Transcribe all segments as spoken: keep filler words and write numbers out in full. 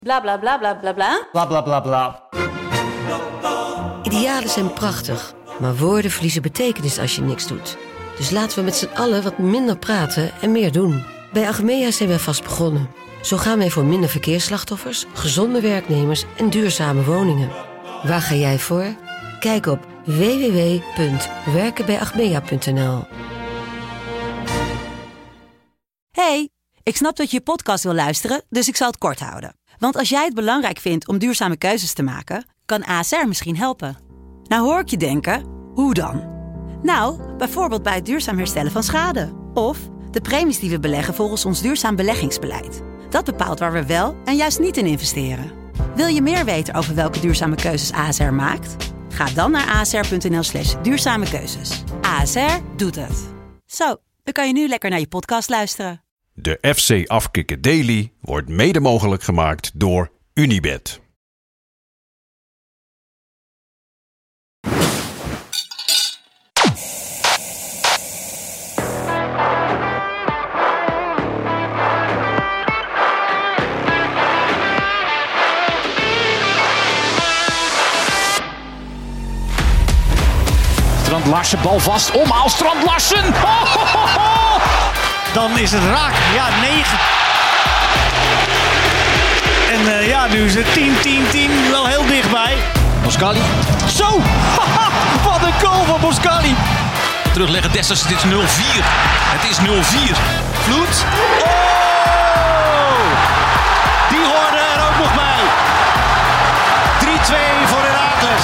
Bla bla bla bla bla bla. Bla bla bla bla. Idealen zijn prachtig, maar woorden verliezen betekenis als je niks doet. Dus laten we met z'n allen wat minder praten en meer doen. Bij Achmea zijn wij vast begonnen. Zo gaan wij voor minder verkeersslachtoffers, gezonde werknemers en duurzame woningen. Waar ga jij voor? Kijk op w w w punt werken bij achmea punt n l. Hey, ik snap dat je je podcast wil luisteren, dus ik zal het kort houden. Want als jij het belangrijk vindt om duurzame keuzes te maken, kan A S R misschien helpen. Nou hoor ik je denken, hoe dan? Nou, bijvoorbeeld bij het duurzaam herstellen van schade. Of de premies die we beleggen volgens ons duurzaam beleggingsbeleid. Dat bepaalt waar we wel en juist niet in investeren. Wil je meer weten over welke duurzame keuzes A S R maakt? Ga dan naar asr.nl slash duurzame keuzes. A S R doet het. Zo, dan kan je nu lekker naar je podcast luisteren. De F C Afkikken Daily wordt mede mogelijk gemaakt door Unibet. Strand Larsen, bal vast. Omhaal Strand Larsen. Oh, ho, ho, ho. Dan is het raak. Ja, negen. En uh, ja, nu is het tien, tien, tien. Wel heel dichtbij. Boskali. Zo! Haha, wat een goal van Boskali. Terugleggen Dessers, het is nul vier. Het is nul vier. Vloed. Oh! Die hoorde er ook nog bij. drie twee voor Heracles.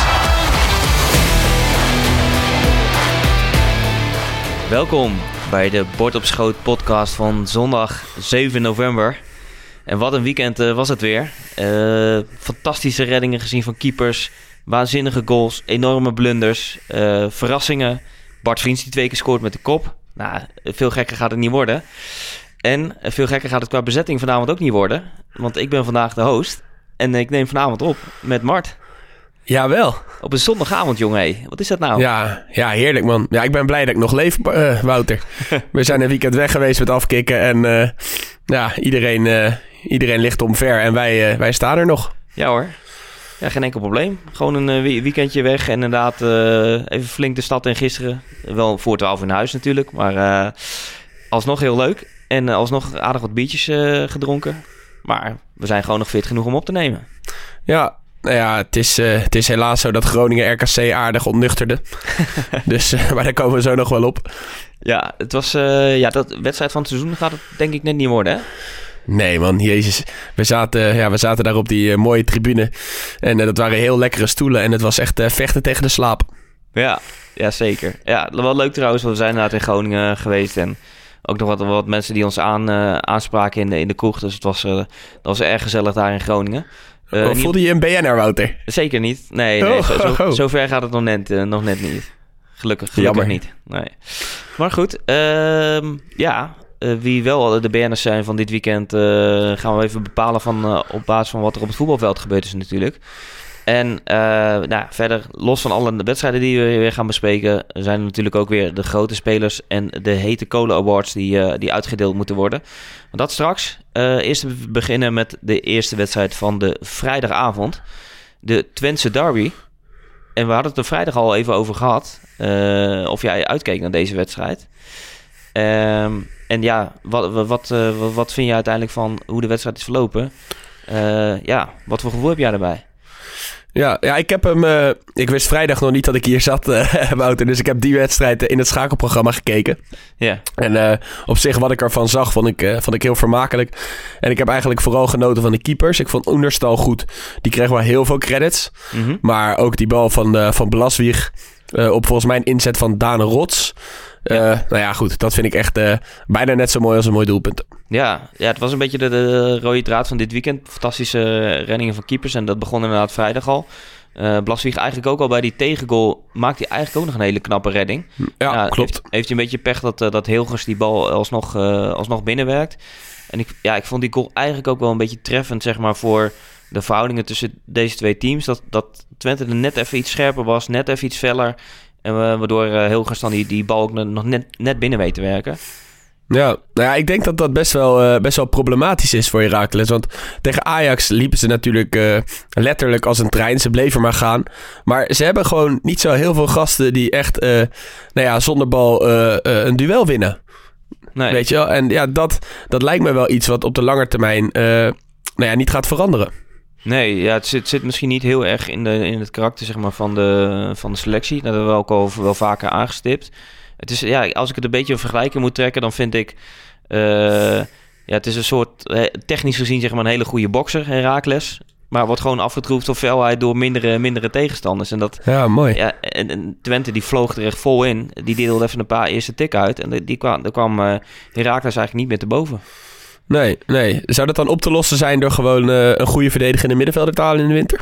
Welkom bij de Bord op Schoot podcast van zondag zeven november. En wat een weekend uh, was het weer. Uh, fantastische reddingen gezien van keepers. Waanzinnige goals, enorme blunders, uh, verrassingen. Bart Vriends die twee keer scoort met de kop. Nou, veel gekker gaat het niet worden. En veel gekker gaat het qua bezetting vanavond ook niet worden. Want ik ben vandaag de host. En ik neem vanavond op met Mart. Jawel. Op een zondagavond, jongen. Hey. Wat is dat nou? Ja, ja, heerlijk man. Ja, ik ben blij dat ik nog leef, uh, Wouter. We zijn een weekend weg geweest met afkicken. En uh, ja, iedereen, uh, iedereen ligt omver en wij, uh, wij staan er nog. Ja hoor. Ja, geen enkel probleem. Gewoon een uh, weekendje weg en inderdaad uh, even flink de stad in gisteren. Wel voor twaalf in huis natuurlijk, maar uh, alsnog heel leuk. En uh, alsnog aardig wat biertjes uh, gedronken. Maar we zijn gewoon nog fit genoeg om op te nemen. Ja, nou ja, het is, uh, het is helaas zo dat Groningen R K C aardig ontnuchterde. dus, uh, maar daar komen we zo nog wel op. Ja, het was uh, ja, dat wedstrijd van het seizoen gaat het denk ik net niet worden, hè? Nee man, jezus. We zaten, ja, we zaten daar op die uh, mooie tribune. En uh, dat waren heel lekkere stoelen. En het was echt uh, vechten tegen de slaap. Ja, ja, zeker. Ja, wel leuk trouwens. Want we zijn inderdaad in Groningen geweest. En ook nog wat, wat mensen die ons aan, uh, aanspraken in de, in de kroeg. Dus het was, uh, dat was erg gezellig daar in Groningen. Uh, oh, voelde je een B N R, Wouter? Zeker niet. Nee, nee oh, zo, zo, oh, oh. zo ver gaat het nog net, uh, nog net niet. Gelukkig, gelukkig Jammer. niet. Nee. Maar goed, uh, ja... Uh, wie wel de B N'ers zijn van dit weekend... Uh, gaan we even bepalen van, uh, op basis van wat er op het voetbalveld gebeurd is natuurlijk. En uh, nou, verder, los van alle wedstrijden die we weer gaan bespreken... zijn er natuurlijk ook weer de grote spelers... en de hete kolen awards die, uh, die uitgedeeld moeten worden. Maar dat straks. Uh, eerst te beginnen met de eerste wedstrijd van de vrijdagavond. De Twentse derby. En we hadden het er vrijdag al even over gehad... Uh, of jij uitkeek naar deze wedstrijd... Um, en ja, wat, wat, uh, wat vind je uiteindelijk van hoe de wedstrijd is verlopen? Uh, ja, wat voor gevoel heb jij erbij? Ja, ja ik heb hem... Uh, ik wist vrijdag nog niet dat ik hier zat, uh, Wouter. Dus ik heb die wedstrijd uh, in het schakelprogramma gekeken. Ja. Yeah. En uh, op zich wat ik ervan zag, vond ik, uh, vond ik heel vermakelijk. En ik heb eigenlijk vooral genoten van de keepers. Ik vond Oenerstal goed. Die kreeg wel heel veel credits. Mm-hmm. Maar ook die bal van, uh, van Blaswieg... Uh, op volgens mij een inzet van Dane Rots. Uh, ja. Nou ja, goed. Dat vind ik echt uh, bijna net zo mooi als een mooi doelpunt. Ja, ja het was een beetje de, de rode draad van dit weekend. Fantastische reddingen van keepers. En dat begon inderdaad vrijdag al. Uh, Blaswieg eigenlijk ook al bij die tegengoal... maakt hij eigenlijk ook nog een hele knappe redding. Ja, ja klopt. Heeft, heeft hij een beetje pech dat, uh, dat Hilgers die bal alsnog, uh, alsnog binnenwerkt. En ik, ja, ik vond die goal eigenlijk ook wel een beetje treffend... zeg maar voor de verhoudingen tussen deze twee teams. Dat, dat Twente er net even iets scherper was. Net even iets feller. En uh, waardoor uh, Hilgers dan die, die bal ook nog net, net binnen weet te werken. Ja, nou ja, ik denk dat dat best wel, uh, best wel problematisch is voor Heracles. Want tegen Ajax liepen ze natuurlijk uh, letterlijk als een trein. Ze bleven maar gaan. Maar ze hebben gewoon niet zo heel veel gasten die echt uh, nou ja, zonder bal uh, uh, een duel winnen. Nee. Weet je wel? En ja, dat, dat lijkt me wel iets wat op de lange termijn uh, nou ja, niet gaat veranderen. Nee, ja, het zit, zit misschien niet heel erg in, de, in het karakter zeg maar, van, de, van de selectie. Dat hebben we ook al wel vaker aangestipt. Het is, ja, als ik het een beetje een vergelijking moet trekken, dan vind ik... Uh, ja, het is een soort, technisch gezien zeg maar een hele goede bokser, Heracles. Maar wordt gewoon afgetroefd op felheid door mindere, mindere tegenstanders. En dat, ja, mooi. Ja, en, en Twente die vloog er echt vol in. Die deelde even een paar eerste tikken uit. En die kwam, daar kwam uh, Heracles eigenlijk niet meer te boven. Nee, nee. Zou dat dan op te lossen zijn door gewoon uh, een goede verdedigende middenvelder te halen in de winter?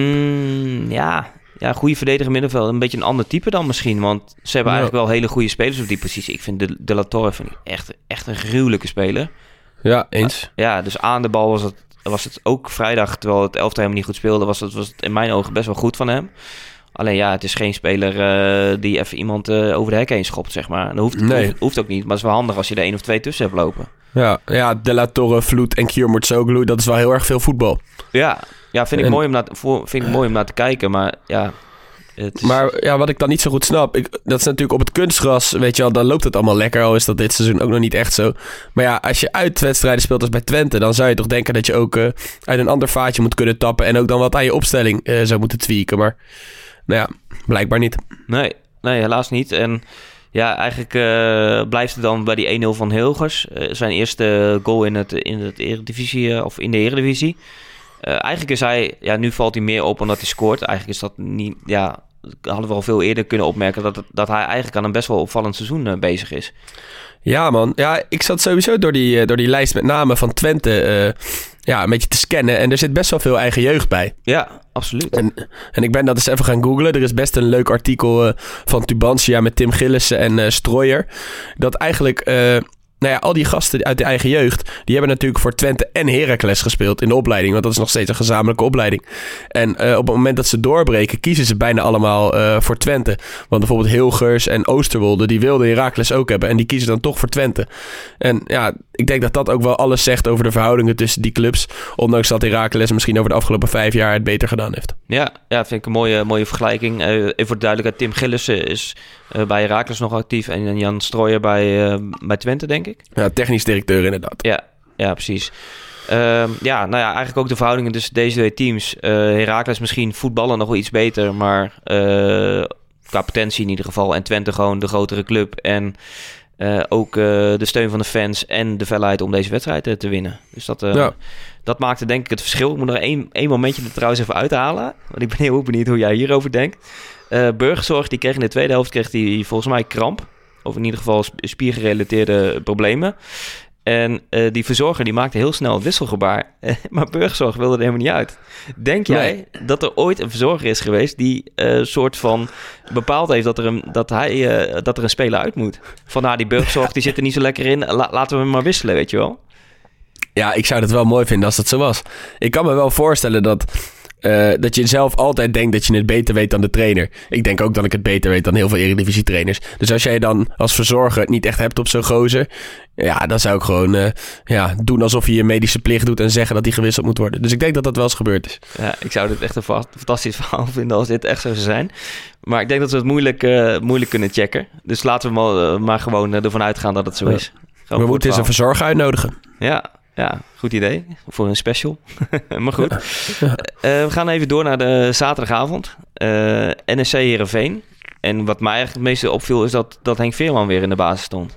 Mm, ja... Ja, goede verdediger middenveld. Een beetje een ander type dan misschien. Want ze hebben ja. eigenlijk wel hele goede spelers op die positie. Ik vind De, de La Torre vind ik echt, echt een gruwelijke speler. Ja, eens. Maar, ja, dus aan de bal was het, was het ook vrijdag, terwijl het elftal helemaal niet goed speelde, was het, was het in mijn ogen best wel goed van hem. Alleen ja, het is geen speler uh, die even iemand uh, over de hek heen schopt, zeg maar. Dat hoeft, nee. hoeft, hoeft ook niet, maar het is wel handig als je er één of twee tussen hebt lopen. Ja, ja De La Torre, Vloed en Kiermortsoglu, dat is wel heel erg veel voetbal. Ja, ja vind, ik en... mooi om naar te, voor, vind ik mooi om naar te kijken, maar ja... Het is... Maar ja, wat ik dan niet zo goed snap, ik, dat is natuurlijk op het kunstgras, weet je wel, dan loopt het allemaal lekker, al is dat dit seizoen ook nog niet echt zo. Maar ja, als je uitwedstrijden speelt als bij Twente, dan zou je toch denken dat je ook uh, uit een ander vaatje moet kunnen tappen en ook dan wat aan je opstelling uh, zou moeten tweaken. Maar nou ja, blijkbaar niet. Nee, nee helaas niet. En ja, eigenlijk uh, blijft het dan bij die een nul van Hilgers. Uh, zijn eerste goal in het, in het Eredivisie, uh, of in de Eredivisie. Uh, eigenlijk is hij, ja, nu valt hij meer op omdat hij scoort. Eigenlijk is dat niet, ja, hadden we al veel eerder kunnen opmerken dat, het, dat hij eigenlijk aan een best wel opvallend seizoen uh, bezig is. Ja, man. Ja, ik zat sowieso door die, uh, door die lijst met namen van Twente uh, ja, een beetje te scannen. En er zit best wel veel eigen jeugd bij. Ja, absoluut. En, en ik ben dat eens even gaan googlen. Er is best een leuk artikel uh, van Tubantia met Tim Gillissen en uh, Strooijer. Dat eigenlijk... Uh, Nou ja, al die gasten uit de eigen jeugd, die hebben natuurlijk voor Twente en Heracles gespeeld in de opleiding. Want dat is nog steeds een gezamenlijke opleiding. En uh, op het moment dat ze doorbreken, kiezen ze bijna allemaal uh, voor Twente. Want bijvoorbeeld Hilgers en Oosterwolde, die wilden Heracles ook hebben. En die kiezen dan toch voor Twente. En ja, ik denk dat dat ook wel alles zegt over de verhoudingen tussen die clubs. Ondanks dat Heracles misschien over de afgelopen vijf jaar het beter gedaan heeft. Ja, ja vind ik een mooie, mooie vergelijking. Uh, even voor de duidelijkheid, Tim Gillissen is uh, bij Heracles nog actief. En Jan Strooijer bij, uh, bij Twente, denk ik. Ja, technisch directeur inderdaad. Ja, ja precies. Uh, ja, nou ja, eigenlijk ook de verhoudingen tussen deze twee teams. Uh, Heracles misschien voetballen nog wel iets beter, maar uh, qua potentie in ieder geval. En Twente gewoon de grotere club. En uh, ook uh, de steun van de fans en de felheid om deze wedstrijd uh, te winnen. Dus dat, uh, ja. dat maakte denk ik het verschil. Ik moet nog één, één momentje er trouwens even uithalen. Want ik ben heel benieuwd hoe jij hierover denkt. Uh, Burgzorg, die kreeg in de tweede helft kreeg die volgens mij kramp. Of in ieder geval spiergerelateerde problemen. En uh, die verzorger die maakte heel snel een wisselgebaar. Maar Burgzorg wilde er helemaal niet uit. Denk jij nee. dat er ooit een verzorger is geweest die een uh, soort van bepaald heeft dat er een, dat hij, uh, dat er een speler uit moet? Van nou, die Burgzorg die zit er niet zo lekker in. La, laten we hem maar wisselen, weet je wel? Ja, ik zou het wel mooi vinden als dat zo was. Ik kan me wel voorstellen dat... Uh, dat je zelf altijd denkt dat je het beter weet dan de trainer. Ik denk ook dat ik het beter weet dan heel veel Eredivisie-trainers. Dus als jij dan als verzorger het niet echt hebt op zo'n gozer... ja, dan zou ik gewoon uh, ja, doen alsof je je medische plicht doet... en zeggen dat hij gewisseld moet worden. Dus ik denk dat dat wel eens gebeurd is. Ja, ik zou dit echt een fantastisch verhaal vinden als dit echt zo zou zijn. Maar ik denk dat we het moeilijk, uh, moeilijk kunnen checken. Dus laten we maar, uh, maar gewoon uh, ervan uitgaan dat het zo is. Gewoon we moeten eens een verzorger uitnodigen. Ja. Ja, goed idee. Voor een special. Maar goed. Ja. Uh, we gaan even door naar de zaterdagavond. Uh, N E C Heerenveen. En wat mij eigenlijk het meeste opviel is dat, dat Henk Veerman weer in de basis stond.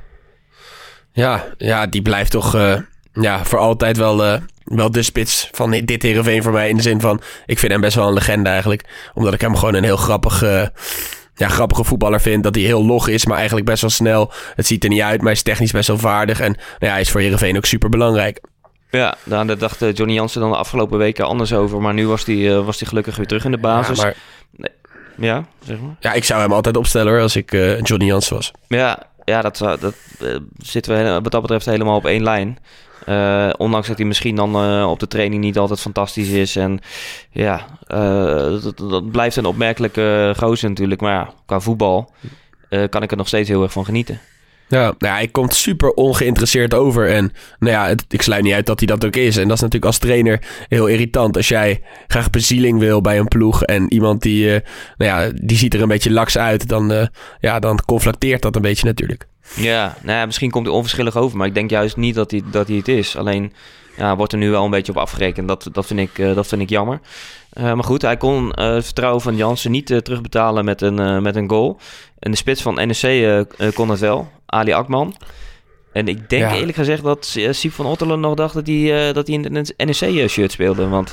Ja, ja die blijft toch uh, ja, voor altijd wel, uh, wel de spits van dit Heerenveen voor mij. In de zin van, ik vind hem best wel een legende eigenlijk. Omdat ik hem gewoon een heel grappig... Uh, Ja, grappige voetballer vindt, dat hij heel log is, maar eigenlijk best wel snel. Het ziet er niet uit, maar hij is technisch best wel vaardig. En nou ja, hij is voor Heerenveen ook super belangrijk. Ja, daar dacht Johnny Jansen dan de afgelopen weken anders over. Maar nu was hij uh, was hij gelukkig weer terug in de basis. Ja, maar... nee. ja, zeg maar. Ja, ik zou hem altijd opstellen hoor, als ik uh, Johnny Jansen was. Ja, ja dat, dat uh, zitten we wat dat betreft helemaal op één lijn. Uh, ondanks dat hij misschien dan uh, op de training niet altijd fantastisch is. En ja, uh, dat, dat blijft een opmerkelijke gozer natuurlijk. Maar ja, qua voetbal uh, kan ik er nog steeds heel erg van genieten. Ja, nou ja, hij komt super ongeïnteresseerd over. En nou ja, het, ik sluit niet uit dat hij dat ook is. En dat is natuurlijk als trainer heel irritant. Als jij graag bezieling wil bij een ploeg en iemand die, uh, nou ja, die ziet er een beetje laks uit, dan, uh, ja, dan conflicteert dat een beetje natuurlijk. Ja, nou ja, misschien komt hij onverschillig over, maar ik denk juist niet dat hij, dat hij het is. Alleen ja, wordt er nu wel een beetje op afgerekend. Dat, dat, vind, ik, uh, dat vind ik jammer. Uh, maar goed, hij kon uh, het vertrouwen van Jansen niet uh, terugbetalen met een, uh, met een goal. En de spits van N E C uh, uh, kon het wel, Ali Akman. En ik denk ja. eerlijk gezegd dat uh, Siep van Ottelen nog dacht dat hij, uh, dat hij in een N E C-shirt speelde. Want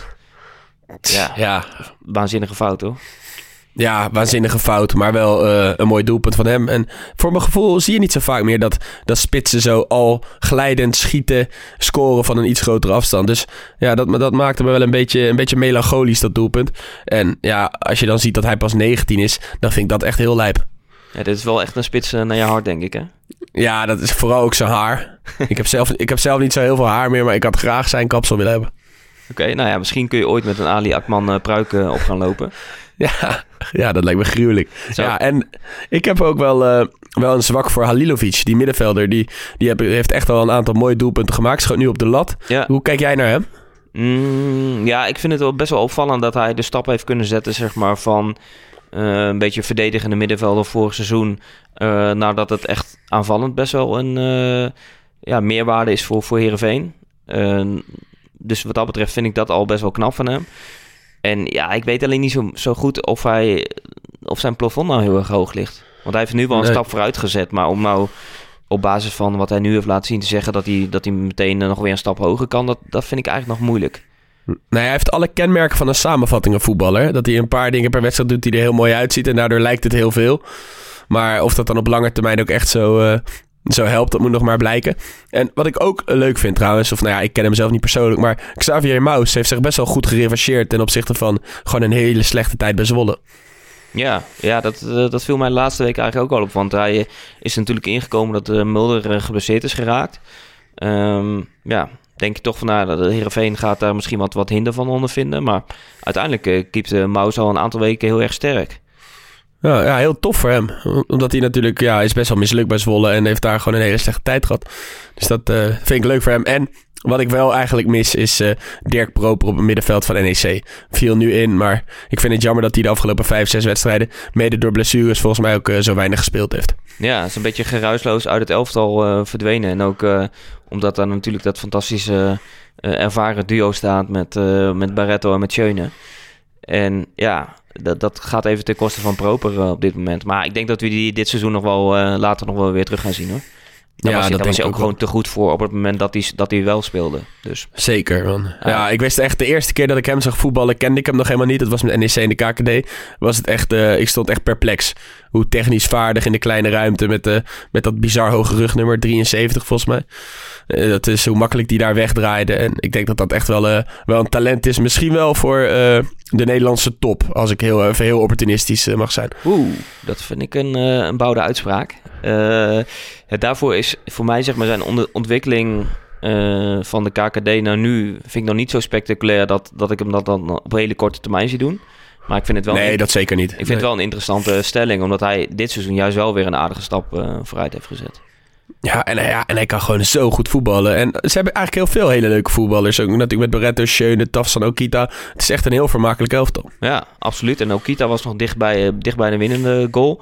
ja, ja, waanzinnige fout hoor. Ja, waanzinnige fout, maar wel uh, een mooi doelpunt van hem. En voor mijn gevoel zie je niet zo vaak meer dat, dat spitsen zo al glijdend schieten, scoren van een iets grotere afstand. Dus ja, dat, dat maakte me wel een beetje, een beetje melancholisch, dat doelpunt. En ja, als je dan ziet dat hij pas negentien is, dan vind ik dat echt heel lijp. Ja, dit is wel echt een spits uh, naar je hart, denk ik, hè? Ja, dat is vooral ook zijn haar. ik, heb zelf, ik heb zelf niet zo heel veel haar meer, maar ik had graag zijn kapsel willen hebben. Oké, okay, nou ja, misschien kun je ooit met een Ali Akman uh, pruik uh, op gaan lopen. Ja, ja, dat lijkt me gruwelijk. Zo. Ja, en ik heb ook wel, uh, wel een zwak voor Halilovic, die middenvelder. Die, die heb, heeft echt wel een aantal mooie doelpunten gemaakt. Schoot nu op de lat. Ja. Hoe kijk jij naar hem? Mm, ja, ik vind het wel best wel opvallend dat hij de stap heeft kunnen zetten, zeg maar, van uh, een beetje verdedigende middenvelder vorig seizoen, uh, nadat het echt aanvallend best wel een uh, ja, meerwaarde is voor, voor Heerenveen. Uh, dus wat dat betreft vind ik dat al best wel knap van hem. En ja, ik weet alleen niet zo, zo goed of, hij, of zijn plafond nou heel erg hoog ligt. Want hij heeft nu wel een nee. stap vooruit gezet. Maar om nou op basis van wat hij nu heeft laten zien te zeggen dat hij, dat hij meteen nog weer een stap hoger kan, dat, dat vind ik eigenlijk nog moeilijk. Nou, hij heeft alle kenmerken van een samenvattingenvoetballer. Dat hij een paar dingen per wedstrijd doet die er heel mooi uitziet. En daardoor lijkt het heel veel. Maar of dat dan op lange termijn ook echt zo... Uh... Zo helpt, dat moet nog maar blijken. En wat ik ook leuk vind trouwens, of nou ja, ik ken hem zelf niet persoonlijk, maar Xavier Maus heeft zich best wel goed gerevancheerd ten opzichte van gewoon een hele slechte tijd bij Zwolle. Ja, ja dat, dat viel mij de laatste week eigenlijk ook al op, want hij is natuurlijk ingekomen dat uh, Mulder geblesseerd is geraakt. Um, ja, denk je toch van nou, dat Heerenveen gaat daar misschien wat, wat hinder van ondervinden, maar uiteindelijk uh, keept uh, Maus al een aantal weken heel erg sterk. Ja, ja, heel tof voor hem. Omdat hij natuurlijk, ja, is best wel mislukt bij Zwolle en heeft daar gewoon een hele slechte tijd gehad. Dus dat uh, vind ik leuk voor hem. En wat ik wel eigenlijk mis is uh, Dirk Proper op het middenveld van N E C. Viel nu in, maar ik vind het jammer dat hij de afgelopen vijf, zes wedstrijden, mede door blessures, volgens mij ook uh, zo weinig gespeeld heeft. Ja, het is een beetje geruisloos uit het elftal uh, verdwenen. En ook uh, omdat daar natuurlijk dat fantastische uh, ervaren duo staat met, uh, met Barretto en met Schöne. En ja, dat, dat gaat even ten koste van Proper uh, op dit moment. Maar ik denk dat we die dit seizoen nog wel uh, later nog wel weer terug gaan zien hoor. Daar ja, was hij, daar was hij ook, ook gewoon te goed voor op het moment dat hij, dat hij wel speelde. Dus. Zeker, man. Ja. ja, ik wist echt de eerste keer dat ik hem zag voetballen, kende ik hem nog helemaal niet. Dat was met N E C en de K K D. Was het echt, uh, ik stond echt perplex. Hoe technisch vaardig in de kleine ruimte met, uh, met dat bizar hoge rugnummer, drieënzeventig volgens mij. Uh, dat is hoe makkelijk die daar wegdraaide. En ik denk dat dat echt wel, uh, wel een talent is. Misschien wel voor uh, de Nederlandse top, als ik heel, even heel opportunistisch uh, mag zijn. Oeh, dat vind ik een, uh, een bouwde uitspraak. Uh, het daarvoor is voor mij zeg maar zijn onder- ontwikkeling uh, van de K K D naar nu vind ik nog niet zo spectaculair dat, dat ik hem dat dan op hele korte termijn zie doen. Maar ik vind het wel nee, een, dat zeker niet. Ik vind nee. het wel een interessante stelling, omdat hij dit seizoen juist wel weer een aardige stap uh, vooruit heeft gezet. Ja en, ja, en hij kan gewoon zo goed voetballen. En ze hebben eigenlijk heel veel hele leuke voetballers. Ook natuurlijk met Barretto, Schöne, Tafsan, Okita. Het is echt een heel vermakelijk elftal. Ja, absoluut. En Okita was nog dicht bij, dicht bij de winnende goal.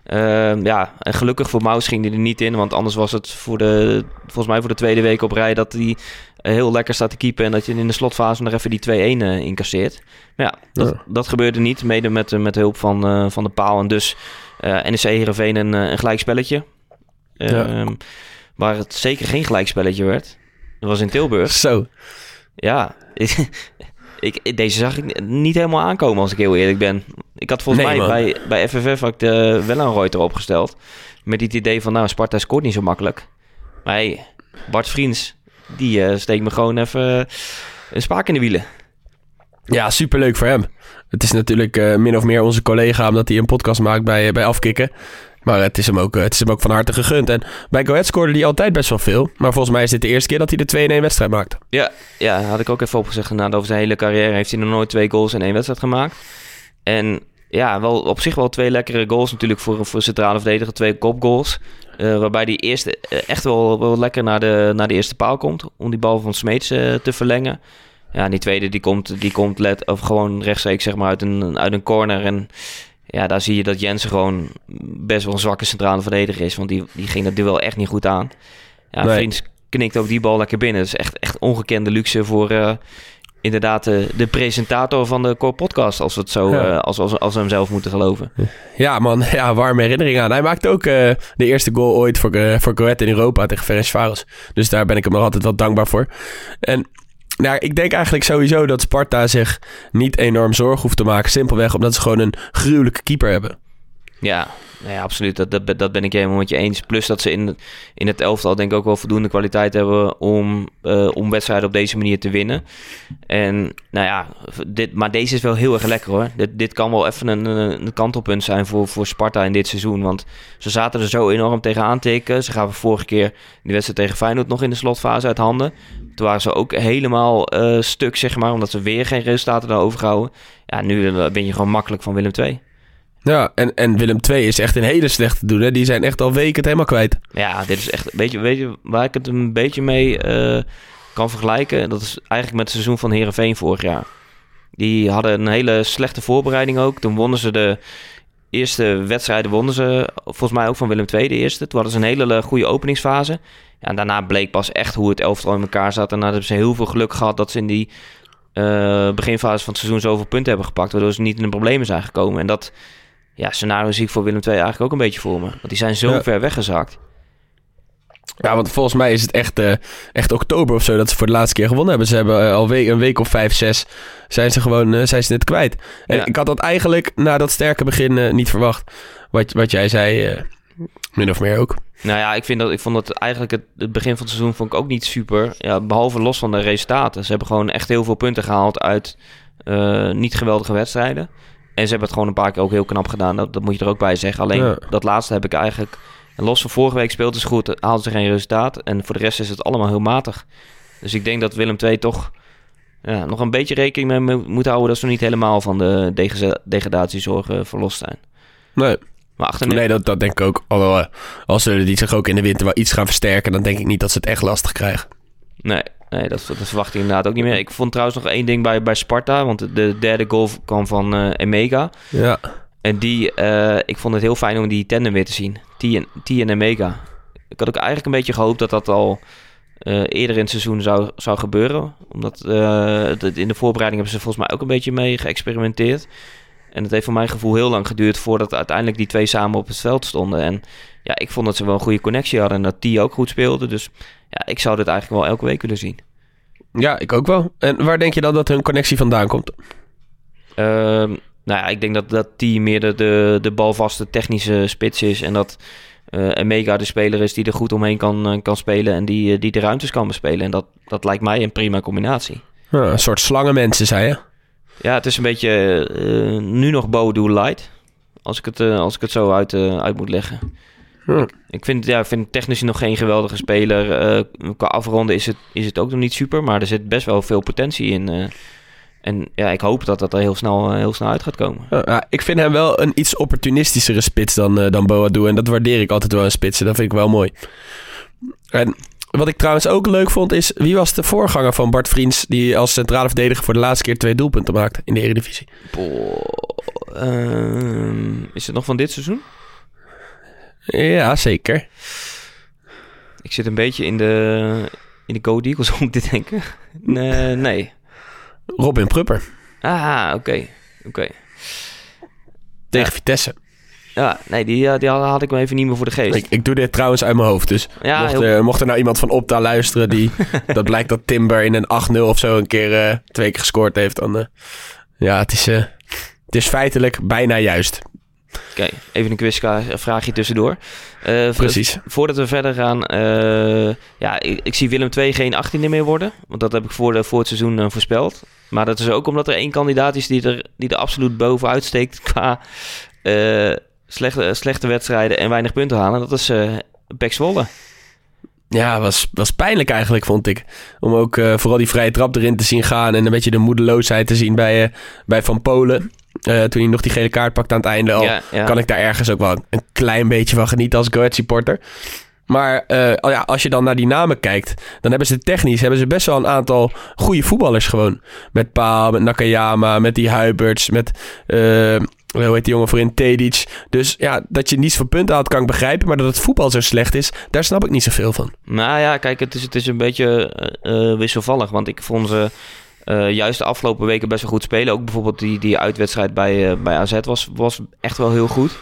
Uh, ja, en gelukkig voor Maus ging hij er niet in. Want anders was het voor de, volgens mij voor de tweede week op rij dat hij heel lekker staat te keepen. En dat je in de slotfase nog even die twee-een uh, incasseert. Maar ja, dat, ja. dat gebeurde niet. Mede met, met hulp van, uh, van de paal. En dus uh, N E C Heerenveen een, een gelijkspelletje. Uh, ja. Waar het zeker geen gelijkspelletje werd. Dat was in Tilburg. Zo. Ja, ik, deze zag ik niet helemaal aankomen als ik heel eerlijk ben. Ik had volgens nee, mij bij, bij F F F had ik de Wellenreuter opgesteld. Met het idee van, nou, Sparta scoort niet zo makkelijk. Maar hey, Bart Vriends, die uh, steekt me gewoon even uh, een spaak in de wielen. Ja, superleuk voor hem. Het is natuurlijk uh, min of meer onze collega, omdat hij een podcast maakt bij, bij Afkikken. Maar het is, hem ook, het is hem ook van harte gegund. En bij Go Ahead scoorde hij altijd best wel veel. Maar volgens mij is dit de eerste keer dat hij de twee in één wedstrijd maakt. Ja, ja, had ik ook even opgezegd. Nou, over zijn hele carrière heeft hij nog nooit twee goals in één wedstrijd gemaakt. En ja, wel op zich wel twee lekkere goals natuurlijk voor, voor centrale verdediger. Twee kopgoals. Uh, waarbij die eerste echt wel, wel lekker naar de, naar de eerste paal komt. Om die bal van Smeets uh, te verlengen. Ja, en die tweede die komt, die komt let, of gewoon rechtstreeks zeg maar, uit, een, uit een corner. En ja, daar zie je dat Jensen gewoon best wel een zwakke centrale verdediger is. Want die, die ging dat duel echt niet goed aan. Ja, nee. Vriends knikt ook die bal lekker binnen. Dat is echt, echt ongekende luxe voor uh, inderdaad de, de presentator van de Core Podcast. Als we het zo, ja. uh, als, als, als we hem zelf moeten geloven. Ja man, ja, warme herinnering aan. Hij maakte ook uh, de eerste goal ooit voor, uh, voor Go Ahead in Europa tegen Ferencvaros. Dus daar ben ik hem nog altijd wel dankbaar voor. En nou, ik denk eigenlijk sowieso dat Sparta zich niet enorm zorgen hoeft te maken. Simpelweg omdat ze gewoon een gruwelijke keeper hebben. Ja, nou ja, absoluut. Dat, dat, dat ben ik helemaal met je eens. Plus dat ze in, in het elftal denk ik ook wel voldoende kwaliteit hebben om, uh, om wedstrijden op deze manier te winnen. En nou ja, dit, maar deze is wel heel erg lekker hoor. Dit, dit kan wel even een, een kantelpunt zijn voor, voor Sparta in dit seizoen. Want ze zaten er zo enorm tegenaan tikken. Ze gaven vorige keer die wedstrijd tegen Feyenoord nog in de slotfase uit handen. Toen waren ze ook helemaal uh, stuk, zeg maar, omdat ze weer geen resultaten daarover houden. Ja, nu ben je gewoon makkelijk van Willem twee. Ja, en, en Willem twee is echt een hele slechte doen. Hè? Die zijn echt al weken het helemaal kwijt. Ja, dit is echt, weet je, weet je waar ik het een beetje mee uh, kan vergelijken? Dat is eigenlijk met het seizoen van Heerenveen vorig jaar. Die hadden een hele slechte voorbereiding ook. Toen wonnen ze de eerste wedstrijden, wonnen ze volgens mij ook van Willem twee de eerste. Toen hadden ze een hele goede openingsfase. Ja, en daarna bleek pas echt hoe het elftal in elkaar zat. En daarna hebben ze heel veel geluk gehad dat ze in die uh, beginfase van het seizoen zoveel punten hebben gepakt. Waardoor ze niet in de problemen zijn gekomen. En dat ja, scenario zie ik voor Willem twee eigenlijk ook een beetje voor me. Want die zijn zo ja. ver weggezakt. Ja, want volgens mij is het echt, uh, echt oktober of zo dat ze voor de laatste keer gewonnen hebben. Ze hebben uh, al week, een week of vijf, zes zijn ze gewoon uh, zijn ze net kwijt. En ja. ik had dat eigenlijk na dat sterke begin uh, niet verwacht. Wat, wat jij zei, uh, min of meer ook. Nou ja, ik, vind dat, ik vond dat eigenlijk het, het begin van het seizoen vond ik ook niet super. Ja, behalve los van de resultaten. Ze hebben gewoon echt heel veel punten gehaald uit uh, niet geweldige wedstrijden. En ze hebben het gewoon een paar keer ook heel knap gedaan. Dat, dat moet je er ook bij zeggen. Alleen ja. dat laatste heb ik eigenlijk... Los van vorige week speelt het goed, haalden ze geen resultaat. En voor de rest is het allemaal heel matig. Dus ik denk dat Willem twee toch ja, nog een beetje rekening mee moet houden... dat ze niet helemaal van de deg- degradatiezorgen verlost zijn. Nee, maar achterin... nee dat, dat denk ik ook. Alhoewel, als ze die zich ook in de winter wel iets gaan versterken... dan denk ik niet dat ze het echt lastig krijgen. Nee, nee dat, dat verwacht ik inderdaad ook niet meer. Ik vond trouwens nog één ding bij, bij Sparta... want de, de derde goal kwam van uh, Emega. Ja. En die, uh, ik vond het heel fijn om die tandem weer te zien. T en, T en Emega. Ik had ook eigenlijk een beetje gehoopt dat dat al uh, eerder in het seizoen zou, zou gebeuren. Omdat uh, het, in de voorbereiding hebben ze volgens mij ook een beetje mee geëxperimenteerd. En het heeft voor mijn gevoel heel lang geduurd voordat uiteindelijk die twee samen op het veld stonden. En ja, ik vond dat ze wel een goede connectie hadden en dat T ook goed speelde. Dus ja, ik zou dit eigenlijk wel elke week willen zien. Ja, ik ook wel. En waar denk je dan dat hun connectie vandaan komt? Ehm... Uh, Nou ja, ik denk dat, dat die meer de, de, de balvaste technische spits is. En dat uh, Emega de speler is die er goed omheen kan, uh, kan spelen. En die, uh, die de ruimtes kan bespelen. En dat, dat lijkt mij een prima combinatie. Ja, een soort slangenmensen, zei je? Ja, het is een beetje uh, nu nog Boadu light. Als ik het, uh, als ik het zo uit, uh, uit moet leggen. Hm. Ik vind, ja, vind technisch nog geen geweldige speler. Uh, qua afronden is het, is het ook nog niet super. Maar er zit best wel veel potentie in... Uh, En ja, ik hoop dat dat er heel snel, heel snel uit gaat komen. Ja, ik vind hem wel een iets opportunistischere spits dan, uh, dan Boadu. En dat waardeer ik altijd wel in spitsen. Dat vind ik wel mooi. En wat ik trouwens ook leuk vond is... Wie was de voorganger van Bart Vriends... die als centrale verdediger voor de laatste keer twee doelpunten maakte in de Eredivisie? Boah, uh, is het nog van dit seizoen? Ja, zeker. Ik zit een beetje in de, in de Go Eagles om te denken. Nee, nee. Robin Prupper. Ah, oké. Okay. Okay. Tegen ja. Vitesse. Ja, nee, die, die had ik me even niet meer voor de geest. Ik, ik doe dit trouwens uit mijn hoofd. Dus ja, mocht, heel... er, mocht er nou iemand van Opta luisteren... die dat blijkt dat Timber in een acht nul of zo... een keer uh, twee keer gescoord heeft... dan uh, ja, het is, uh, het is feitelijk bijna juist. Oké, okay, even een quizvraagje tussendoor. Uh, Precies. Voordat we verder gaan... Uh, ja, ik, ik zie Willem twee geen achttiende meer worden. Want dat heb ik voor, de, voor het seizoen uh, voorspeld. Maar dat is ook omdat er één kandidaat is... die er, die er absoluut bovenuit steekt... qua uh, slechte, slechte wedstrijden en weinig punten halen. Dat is uh, P E C Zwolle. Ja, was, was pijnlijk eigenlijk, vond ik. Om ook uh, vooral die vrije trap erin te zien gaan... en een beetje de moedeloosheid te zien bij, uh, bij Van Polen... Uh, toen hij nog die gele kaart pakte aan het einde al. Ja, ja. Kan ik daar ergens ook wel een klein beetje van genieten als Go Ahead supporter. Maar uh, ja, als je dan naar die namen kijkt, dan hebben ze technisch hebben ze best wel een aantal goede voetballers gewoon. Met Paal, met Nakayama, met die Huiberts, met uh, hoe heet die jongen voorin, Tedic. Dus ja, dat je niets voor punten had, kan ik begrijpen. Maar dat het voetbal zo slecht is, daar snap ik niet zoveel van. Nou ja, kijk, het is, het is een beetje uh, wisselvallig. Want ik vond ze uh, juist de afgelopen weken best wel goed spelen. Ook bijvoorbeeld die, die uitwedstrijd bij, uh, bij A Z was, was echt wel heel goed.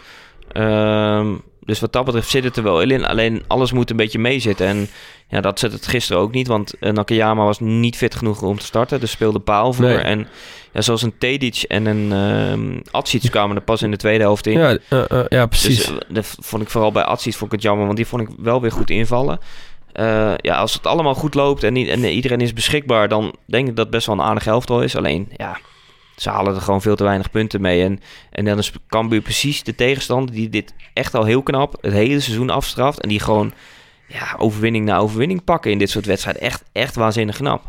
Uh, dus wat dat betreft zit het er wel in. Alleen alles moet een beetje meezitten. En ja, dat zit het gisteren ook niet. Want uh, Nakayama was niet fit genoeg om te starten. Dus speelde Paal voor. Nee. En ja, zoals een Tedic en een uh, Atsic kwamen er pas in de tweede helft in. Ja, uh, uh, ja precies. Dus uh, dat vond ik vooral bij Atsic vond ik het jammer. Want die vond ik wel weer goed invallen. Uh, ja, als het allemaal goed loopt en, en iedereen is beschikbaar, dan denk ik dat het best wel een aardig elftal is. Alleen, ja, ze halen er gewoon veel te weinig punten mee. En, en dan is Cambuur precies de tegenstander die dit echt al heel knap het hele seizoen afstraft. En die gewoon ja, overwinning na overwinning pakken in dit soort wedstrijden. Echt, echt waanzinnig knap.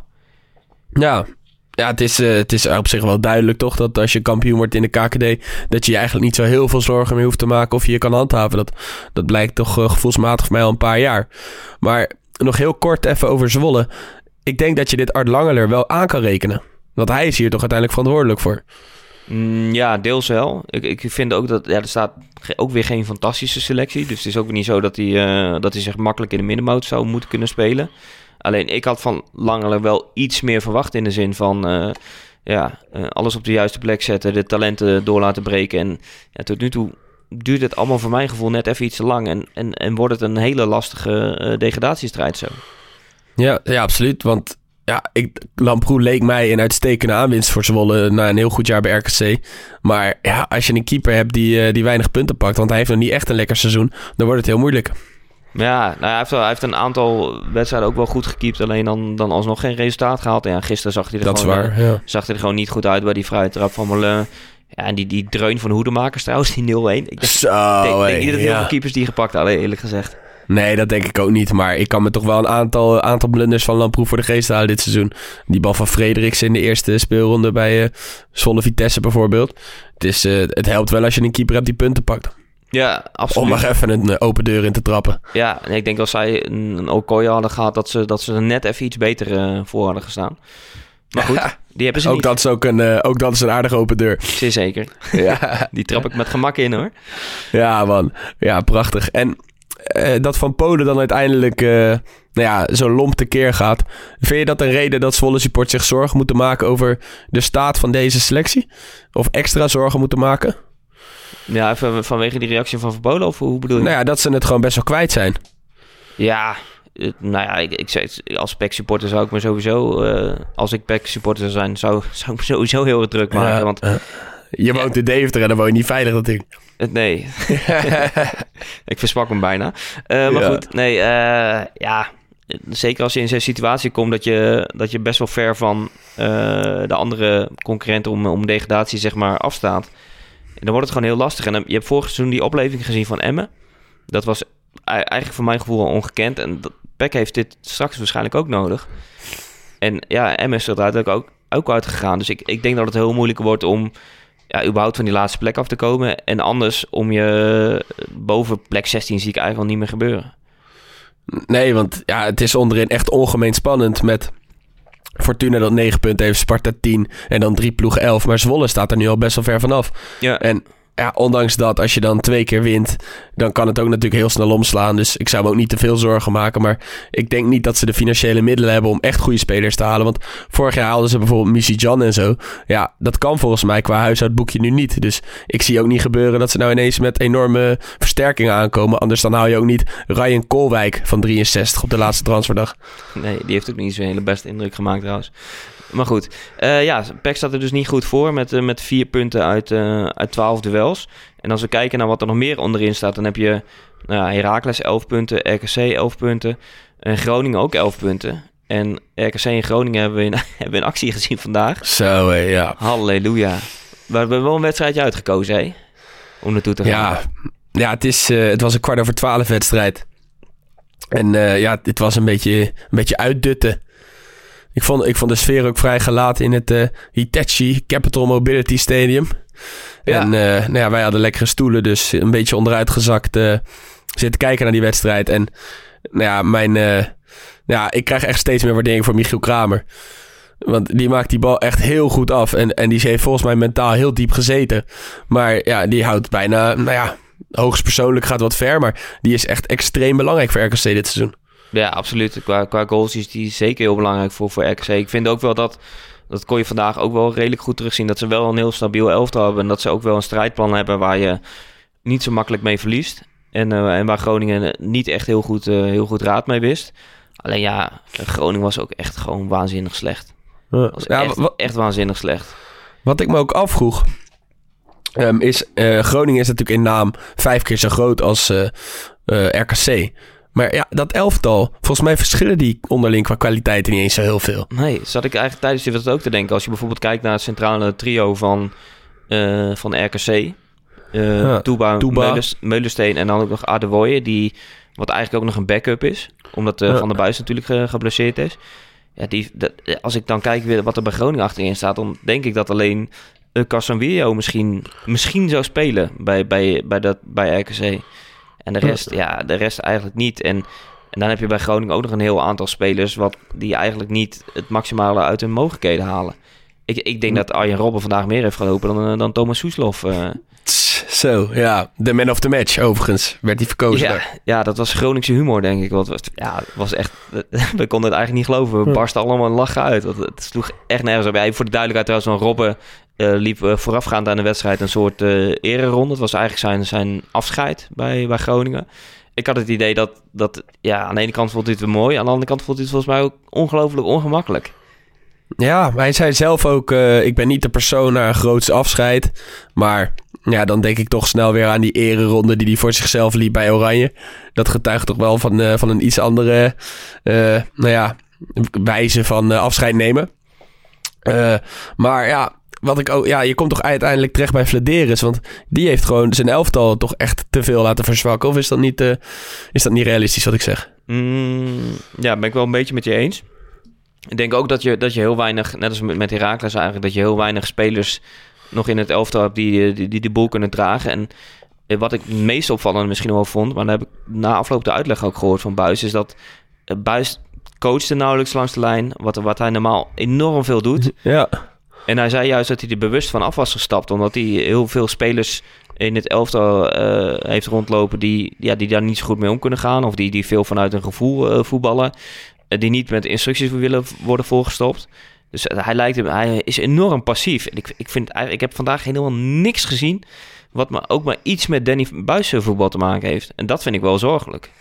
Ja, ja het, is, uh, het is op zich wel duidelijk toch dat als je kampioen wordt in de K K D, dat je eigenlijk niet zo heel veel zorgen meer hoeft te maken of je je kan handhaven. Dat, dat blijkt toch uh, gevoelsmatig voor mij al een paar jaar. Maar nog heel kort even over Zwolle. Ik denk dat je dit Art Langeler wel aan kan rekenen. Want hij is hier toch uiteindelijk verantwoordelijk voor. Mm, ja, deels wel. Ik, ik vind ook dat ja, er staat ook weer geen fantastische selectie. Dus het is ook weer niet zo dat hij, uh, dat hij zich makkelijk in de middenmoot zou moeten kunnen spelen. Alleen ik had van Langeler wel iets meer verwacht in de zin van uh, ja, uh, alles op de juiste plek zetten, de talenten door laten breken. En ja, tot nu toe duurt het allemaal voor mijn gevoel net even iets te lang. En, en, en wordt het een hele lastige uh, degradatiestrijd zo. Ja, ja, absoluut. Want ja, ik, Lamproe leek mij een uitstekende aanwinst voor Zwolle na een heel goed jaar bij R K C. Maar ja, als je een keeper hebt die, uh, die weinig punten pakt, want hij heeft nog niet echt een lekker seizoen, dan wordt het heel moeilijk. Ja, nou, hij, heeft wel, hij heeft een aantal wedstrijden ook wel goed gekiept, alleen dan, dan alsnog geen resultaat gehaald. En ja, gisteren zag hij er, dat gewoon, is waar, ja. zag hij er gewoon niet goed uit bij die vrije trap van Molen. Ja, en die, die dreun van Hoedemakers trouwens, die nul een. Ik denk, Zo, denk, hey, denk niet dat ja. heel veel keepers die gepakt hadden, eerlijk gezegd. Nee, dat denk ik ook niet. Maar ik kan me toch wel een aantal, aantal blunders van Lamproe voor de geest halen dit seizoen. Die bal van Frederiksen in de eerste speelronde bij uh, Zwolle Vitesse bijvoorbeeld. Het, is, uh, het helpt wel als je een keeper hebt die punten pakt. Ja, absoluut. Om maar even een uh, open deur in te trappen. Ja, en ik denk als zij een, een Okoye hadden gehad, dat ze, dat ze er net even iets beter uh, voor hadden gestaan. Maar goed, ja, die hebben ze ook niet. Dat is ook een, uh, ook dat is een aardige open deur. Zeer zeker. Ja. Die trap ik met gemak in, hoor. Ja, man. Ja, prachtig. En uh, dat Van Polen dan uiteindelijk uh, nou ja, zo lomp tekeer gaat. Vind je dat een reden dat Zwolle support zich zorgen moeten maken over de staat van deze selectie? Of extra zorgen moeten maken? Ja, even vanwege die reactie van Van Polen, of hoe bedoel je? Nou ja, dat ze het gewoon best wel kwijt zijn. Ja, nou ja, ik, ik zei, als P E C supporter zou ik me sowieso, uh, als ik P E C supporter zou zijn, zou, zou ik me sowieso heel erg druk maken. Ja, want, uh, je woont in Deventer en dan woon je niet veilig natuurlijk. Nee, ik versprak me bijna. Uh, maar ja. goed, nee, uh, ja, zeker als je in zo'n situatie komt dat je, dat je best wel ver van uh, de andere concurrenten om, om degradatie zeg maar afstaat. En dan wordt het gewoon heel lastig. En dan, je hebt vorig seizoen die opleving gezien van Emmen. Dat was eigenlijk voor mijn gevoel al ongekend. En P E C heeft dit straks waarschijnlijk ook nodig. En ja, Emmen is er uiteindelijk ook, ook uitgegaan. Dus ik, ik denk dat het heel moeilijk wordt om ja, überhaupt van die laatste plek af te komen. En anders om je boven plek zestien zie ik eigenlijk al niet meer gebeuren. Nee, want ja, het is onderin echt ongemeen spannend met Fortuna dat negen punten heeft, Sparta tien en dan drie ploegen elf. Maar Zwolle staat er nu al best wel ver vanaf. Ja. En ja, ondanks dat, als je dan twee keer wint, dan kan het ook natuurlijk heel snel omslaan. Dus ik zou me ook niet te veel zorgen maken. Maar ik denk niet dat ze de financiële middelen hebben om echt goede spelers te halen. Want vorig jaar haalden ze bijvoorbeeld Missy Jan en zo. Ja, dat kan volgens mij qua huishoudboekje nu niet. Dus ik zie ook niet gebeuren dat ze nou ineens met enorme versterkingen aankomen. Anders dan haal je ook niet Ryan Koolwijk van drieënzestig op de laatste transferdag. Nee, die heeft ook niet zo'n hele beste indruk gemaakt trouwens. Maar goed, uh, ja, P E C staat er dus niet goed voor met, uh, met vier punten uit, uh, uit twaalf duels. En als we kijken naar wat er nog meer onderin staat, dan heb je nou, Heracles elf punten, R K C elf punten en Groningen ook elf punten. En R K C en Groningen hebben we in, hebben we in actie gezien vandaag. Zo, hé, ja. Halleluja. We hebben wel een wedstrijdje uitgekozen, hè? Om naartoe te gaan. Ja, ja het, is, uh, het was een kwart over twaalf wedstrijd. En uh, ja, het was een beetje, een beetje uitdutten. Ik vond, ik vond de sfeer ook vrij gelaten in het uh, Hitachi Capital Mobility Stadium. Ja. En uh, nou ja, wij hadden lekkere stoelen, dus een beetje onderuit gezakt uh, zitten kijken naar die wedstrijd. En nou ja, mijn, uh, nou ja, ik krijg echt steeds meer waardering voor Michiel Kramer. Want die maakt die bal echt heel goed af. En, en die heeft volgens mij mentaal heel diep gezeten. Maar ja, die houdt bijna, nou ja, hoogstpersoonlijk gaat wat ver. Maar die is echt extreem belangrijk voor R K C dit seizoen. Ja, absoluut. Qua, qua goals is die zeker heel belangrijk voor, voor R K C. Ik vind ook wel dat, dat kon je vandaag ook wel redelijk goed terugzien, dat ze wel een heel stabiel elftal hebben. En dat ze ook wel een strijdplan hebben waar je niet zo makkelijk mee verliest. En, uh, en waar Groningen niet echt heel goed, uh, heel goed raad mee wist. Alleen ja, Groningen was ook echt gewoon waanzinnig slecht. Dat was ja, echt, wat, echt waanzinnig slecht. Wat ik me ook afvroeg, um, is uh, Groningen is natuurlijk in naam vijf keer zo groot als uh, uh, R K C. Maar ja, dat elftal, volgens mij verschillen die onderling qua kwaliteit niet eens zo heel veel. Nee, zat ik eigenlijk tijdens die wedstrijd ook te denken. Als je bijvoorbeeld kijkt naar het centrale trio van, uh, van R K C. Uh, ja, Touba, Meulens, Meulensteen en dan ook nog Adewoye, die wat eigenlijk ook nog een backup is. Omdat uh, ja. Van der Buis natuurlijk ge- geblesseerd is. Ja, die, dat, als ik dan kijk weer wat er bij Groningen achterin staat, dan denk ik dat alleen uh, Casemiro misschien, misschien zou spelen bij, bij, bij, dat, bij R K C. En de rest, ja, de rest eigenlijk niet. En, en dan heb je bij Groningen ook nog een heel aantal spelers wat die eigenlijk niet het maximale uit hun mogelijkheden halen. Ik, ik denk dat Arjen Robben vandaag meer heeft gelopen dan, dan Thomas Soeslof. Uh. Zo, ja. De man of the match, overigens. Werd hij verkozen. Ja, ja, dat was Groningse humor, denk ik. Want, ja, het was echt... We konden het eigenlijk niet geloven. We barsten allemaal een lachen uit. Want het sloeg echt nergens op. Ja, voor de duidelijkheid trouwens, van Robben uh, liep uh, voorafgaand aan de wedstrijd een soort uh, ereronde. Het was eigenlijk zijn, zijn afscheid bij, bij Groningen. Ik had het idee dat, dat... Ja, aan de ene kant vond hij het wel mooi. Aan de andere kant vond hij het volgens mij ook ongelooflijk ongemakkelijk. Ja, hij zei zelf ook... Uh, ik ben niet de persoon naar een groots afscheid. Maar... Ja, dan denk ik toch snel weer aan die ereronde die hij voor zichzelf liep bij Oranje. Dat getuigt toch wel van, uh, van een iets andere uh, nou ja, wijze van uh, afscheid nemen. Uh, maar ja, wat ik ook, ja, je komt toch uiteindelijk terecht bij Flederis. Want die heeft gewoon zijn elftal toch echt te veel laten verzwakken. Of is dat niet, uh, is dat niet realistisch wat ik zeg? Mm, ja, ben ik wel een beetje met je eens. Ik denk ook dat je, dat je heel weinig, net als met, met Heracles eigenlijk, dat je heel weinig spelers nog in het elftal hebt die, die, die de boel kunnen dragen. En wat ik het meest opvallend misschien wel vond, maar daar heb ik na afloop de uitleg ook gehoord van Buis, is dat Buis coachte nauwelijks langs de lijn, wat, wat hij normaal enorm veel doet. Ja. En hij zei juist dat hij er bewust van af was gestapt, omdat hij heel veel spelers in het elftal uh, heeft rondlopen die, ja, die daar niet zo goed mee om kunnen gaan, of die, die veel vanuit een gevoel uh, voetballen, uh, die niet met instructies willen worden volgestopt. Dus hij lijkt hem, hij is enorm passief. En ik, ik, vind, ik heb vandaag helemaal niks gezien wat maar ook maar iets met Danny Buis voetbal te maken heeft. En dat vind ik wel zorgelijk.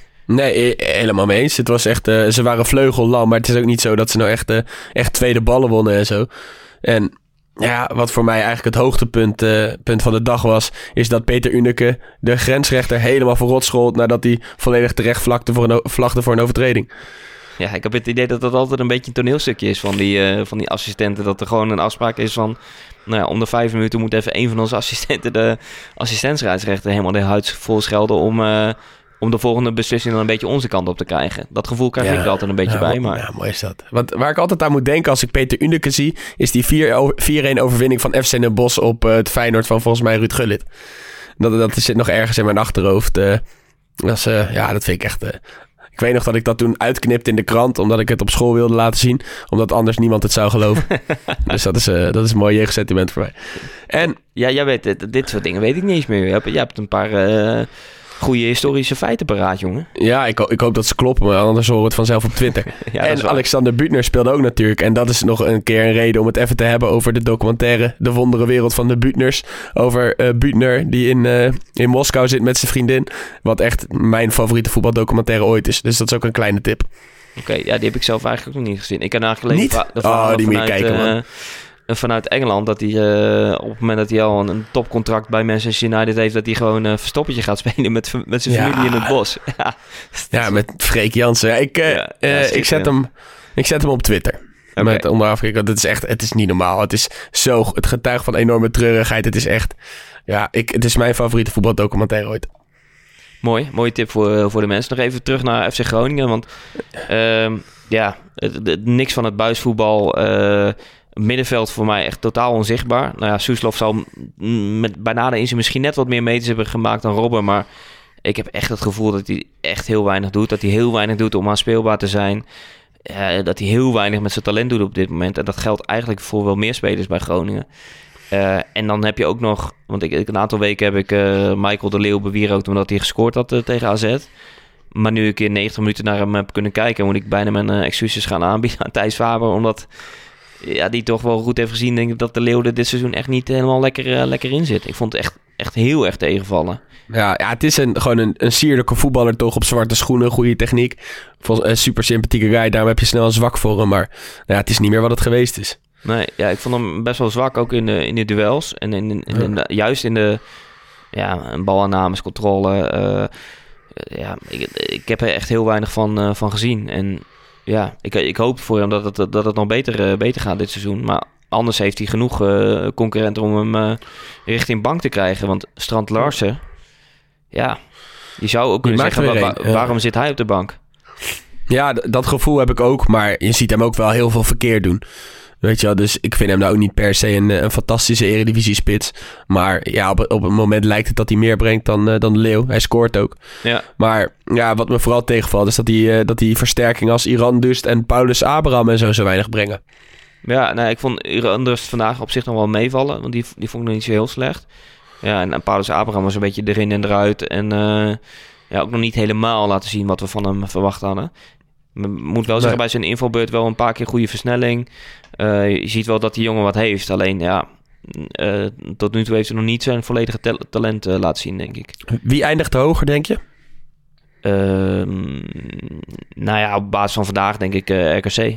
Nee, helemaal mee eens. Het was echt, uh, ze waren vleugellam, maar het is ook niet zo dat ze nou echt, uh, echt tweede ballen wonnen en zo. En ja, wat voor mij eigenlijk het hoogtepunt uh, punt van de dag was, is dat Peter Uneke de grensrechter helemaal verrot schold nadat hij volledig terecht vlakte voor een, vlagde voor een overtreding. Ja, ik heb het idee dat dat altijd een beetje een toneelstukje is van die, uh, van die assistenten. Dat er gewoon een afspraak is van, nou ja, om de vijf minuten moet even een van onze assistenten de assistentscheidsrechter helemaal de huid vol schelden om, uh, om de volgende beslissing dan een beetje onze kant op te krijgen. Dat gevoel krijg ja, ik er altijd een beetje ja, bij. Maar... Ja, mooi is dat. Want waar ik altijd aan moet denken als ik Peter Uneke zie, is die vier-een overwinning van F C Den Bosch op uh, het Feyenoord van volgens mij Ruud Gullit. Dat, dat zit nog ergens in mijn achterhoofd. Uh, dat is, uh, ja, dat vind ik echt... Uh, Ik weet nog dat ik dat toen uitknipte in de krant, omdat ik het op school wilde laten zien, omdat anders niemand het zou geloven. Dus dat is, uh, dat is een mooi jeugdsentiment voor mij. En ja, jij weet dit, dit soort dingen weet ik niet eens meer. Je hebt, je hebt een paar uh, goede historische feiten paraat, jongen. Ja, ik, ik hoop dat ze kloppen, maar anders horen we het vanzelf op Twitter. Ja, en Alexander Büttner speelde ook natuurlijk. En dat is nog een keer een reden om het even te hebben over de documentaire De Wondere Wereld van de Büttners. Over uh, Büttner die in, uh, in Moskou zit met zijn vriendin. Wat echt mijn favoriete voetbaldocumentaire ooit is. Dus dat is ook een kleine tip. Oké, okay, ja, die heb ik zelf eigenlijk ook nog niet gezien. Ik heb eigenlijk niet? De oh, die moet je kijken, uh, man. Vanuit Engeland, dat hij uh, op het moment dat hij al een, een topcontract bij Manchester United heeft, dat hij gewoon een uh, verstoppertje gaat spelen met, met zijn ja. familie in het bos. Ja, ja met Freek Jansen. Ja, ik, uh, ja, ja, uh, ik, zet hem, ik zet hem op Twitter. Okay. Met onderaf, dat is echt, het is niet normaal. Het is zo, het getuigt van enorme treurigheid. Het is echt, ja, ik, het is mijn favoriete voetbaldocumentaire ooit. Mooi, mooie tip voor, voor de mensen. Nog even terug naar F C Groningen, want uh, ja, het, het, niks van het buisvoetbal. Uh, Middenveld voor mij echt totaal onzichtbaar. Nou ja, Soeslof zal met bijna de inzien misschien net wat meer meters hebben gemaakt dan Robben. Maar ik heb echt het gevoel dat hij echt heel weinig doet. Dat hij heel weinig doet om aanspeelbaar te zijn. Uh, dat hij heel weinig met zijn talent doet op dit moment. En dat geldt eigenlijk voor wel meer spelers bij Groningen. Uh, en dan heb je ook nog... Want ik, ik, een aantal weken heb ik uh, Michael de Leeuw bewierookt omdat hij gescoord had uh, tegen A Z. Maar nu ik in negentig minuten naar hem heb kunnen kijken... moet ik bijna mijn uh, excuses gaan aanbieden aan Thijs Faber. Omdat ja, die toch wel goed heeft gezien... denk ik dat de Leeuw er dit seizoen echt niet helemaal lekker, uh, lekker in zit. Ik vond het echt, echt heel erg tegenvallen. Ja, ja, het is een, gewoon een, een sierlijke voetballer toch op zwarte schoenen. Goede techniek. Een super sympathieke guy. Daarom heb je snel een zwak voor hem. Maar nou ja, het is niet meer wat het geweest is. Nee, ja, ik vond hem best wel zwak ook in de, in de duels. En in, in, in de, juist in de ja, balaannames, controle. Uh, ja, ik, ik heb er echt heel weinig van, uh, van gezien. En ja, ik, ik hoop voor hem dat het, dat het nog beter, uh, beter gaat dit seizoen. Maar anders heeft hij genoeg uh, concurrenten om hem uh, richting bank te krijgen. Want Strand Larsen, ja, je zou ook kunnen zeggen, wa- wa- waarom ja. zit hij op de bank? Ja, d- dat gevoel heb ik ook. Maar je ziet hem ook wel heel veel verkeerd doen. Weet je wel, dus ik vind hem nou ook niet per se een, een fantastische eredivisie-spits. Maar ja, op, op het moment lijkt het dat hij meer brengt dan, uh, dan de Leeuw. Hij scoort ook. Ja. Maar ja, wat me vooral tegenvalt is dat die, uh, dat die versterkingen als Iran Dust en Paulus Abraham en zo zo weinig brengen. Ja, nou, ik vond Iran Dust vandaag op zich nog wel meevallen. Want die, die vond ik nog niet zo heel slecht. Ja, en, en Paulus Abraham was een beetje erin en eruit. En uh, ja, ook nog niet helemaal laten zien wat we van hem verwacht hadden. Ik moet wel zeggen, nee. bij zijn invalbeurt wel een paar keer goede versnelling. Uh, je ziet wel dat die jongen wat heeft. Alleen ja, uh, tot nu toe heeft hij nog niet zijn volledige ta- talent uh, laten zien, denk ik. Wie eindigt hoger, denk je? Uh, nou ja, op basis van vandaag denk ik uh, R K C.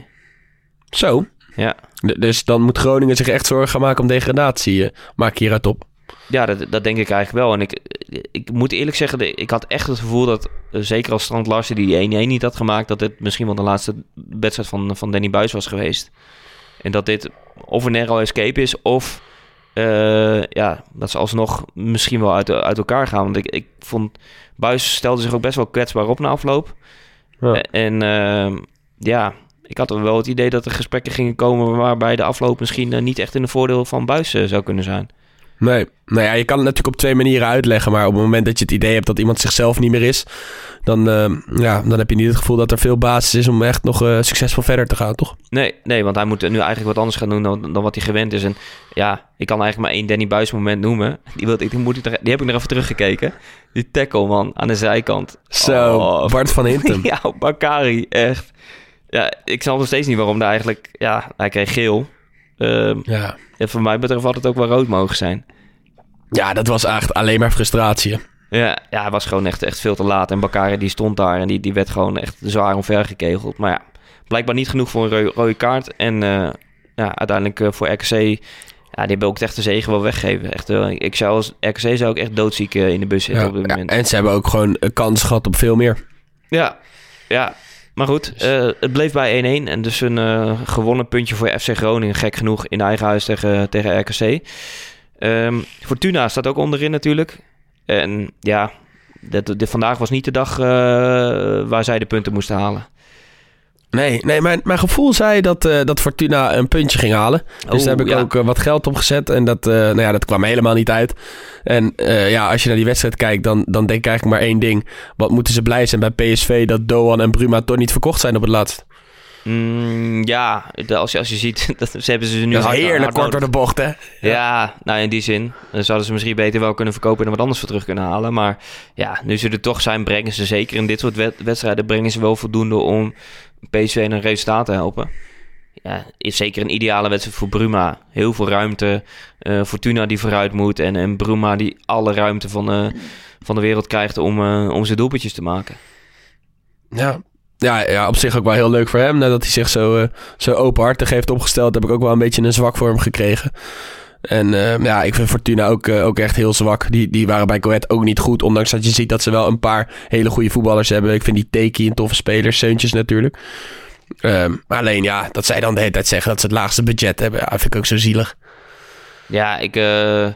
Zo? Ja. D- dus dan moet Groningen zich echt zorgen gaan maken om degradatie. Uh, maak je hieruit op? Ja, dat, dat denk ik eigenlijk wel. En ik, ik moet eerlijk zeggen, ik had echt het gevoel dat, zeker als Strand Larsen die één-één niet had gemaakt, dat dit misschien wel de laatste wedstrijd van, van Danny Buijs was geweest. En dat dit of een narrow escape is, of uh, ja, dat ze alsnog misschien wel uit, uit elkaar gaan. Want ik, ik vond, Buijs stelde zich ook best wel kwetsbaar op na afloop. Ja. En uh, ja, ik had wel het idee dat er gesprekken gingen komen waarbij de afloop misschien uh, niet echt in de voordeel van Buijs uh, zou kunnen zijn. Nee, nou ja, je kan het natuurlijk op twee manieren uitleggen. Maar op het moment dat je het idee hebt dat iemand zichzelf niet meer is, dan, uh, ja, dan heb je niet het gevoel dat er veel basis is om echt nog uh, succesvol verder te gaan, toch? Nee, nee, want hij moet nu eigenlijk wat anders gaan doen dan, dan wat hij gewend is. En ja, ik kan eigenlijk maar één Danny Buijs moment noemen. Die, wil, die, moet ik er, die heb ik nog even teruggekeken. Die tackle, man, aan de zijkant. Zo, oh, Bart van Hintem. Ja, Bakary, echt. Ja, ik snap nog steeds niet waarom daar eigenlijk... Ja, hij kreeg geel. Uh, ja. En voor mij betreft had het ook wel rood mogen zijn. Ja, dat was echt alleen maar frustratie. Ja, ja, hij was gewoon echt, echt veel te laat. En Bakary die stond daar en die, die werd gewoon echt zwaar omvergekegeld. Maar ja, blijkbaar niet genoeg voor een rode, rode kaart. En uh, ja, uiteindelijk uh, voor R K C... Ja, die hebben ook echt de zegen wel weggegeven. Echt, uh, ik zou als R K C zou ik echt doodziek uh, in de bus zitten ja, op dit moment. Ja, en ze hebben ook gewoon een kans gehad op veel meer. Ja, ja. Maar goed, uh, het bleef bij één-één. En dus een uh, gewonnen puntje voor F C Groningen. Gek genoeg in eigen huis tegen, tegen R K C. Um, Fortuna staat ook onderin natuurlijk. En ja, dit, dit vandaag was niet de dag uh, waar zij de punten moesten halen. Nee, nee mijn, mijn gevoel zei dat, uh, dat Fortuna een puntje ging halen. Dus oh, daar heb ik ja. ook uh, wat geld op gezet. En dat, uh, nou ja, dat kwam helemaal niet uit. En uh, ja, als je naar die wedstrijd kijkt, dan, dan denk ik eigenlijk maar één ding. Wat moeten ze blij zijn bij P S V dat Doan en Bruma toch niet verkocht zijn op het laatst? Mm, ja, als je, als je ziet, dat, ze hebben ze nu... Dat is heerlijk kort door de bocht, hè? Ja. ja, nou in die zin. Dan zouden ze misschien beter wel kunnen verkopen en er wat anders voor terug kunnen halen. Maar ja, nu ze er toch zijn, brengen ze zeker in dit soort wed- wedstrijden... brengen ze wel voldoende om P S V naar een resultaat te helpen. Ja, is zeker een ideale wedstrijd voor Bruma. Heel veel ruimte. Uh, Fortuna die vooruit moet. En, en Bruma die alle ruimte van, uh, van de wereld krijgt om, uh, om zijn doelpuntjes te maken. Ja. Ja, ja, op zich ook wel heel leuk voor hem. Nadat hij zich zo, uh, zo openhartig heeft opgesteld, heb ik ook wel een beetje een zwak voor hem gekregen. En uh, ja, ik vind Fortuna ook, uh, ook echt heel zwak. Die, die waren bij Go Ahead ook niet goed. Ondanks dat je ziet dat ze wel een paar hele goede voetballers hebben. Ik vind die Teki een toffe speler. Seuntjes natuurlijk. Um, maar alleen ja, dat zij dan de hele tijd zeggen dat ze het laagste budget hebben. Ja, vind ik ook zo zielig. Ja, ik... Uh,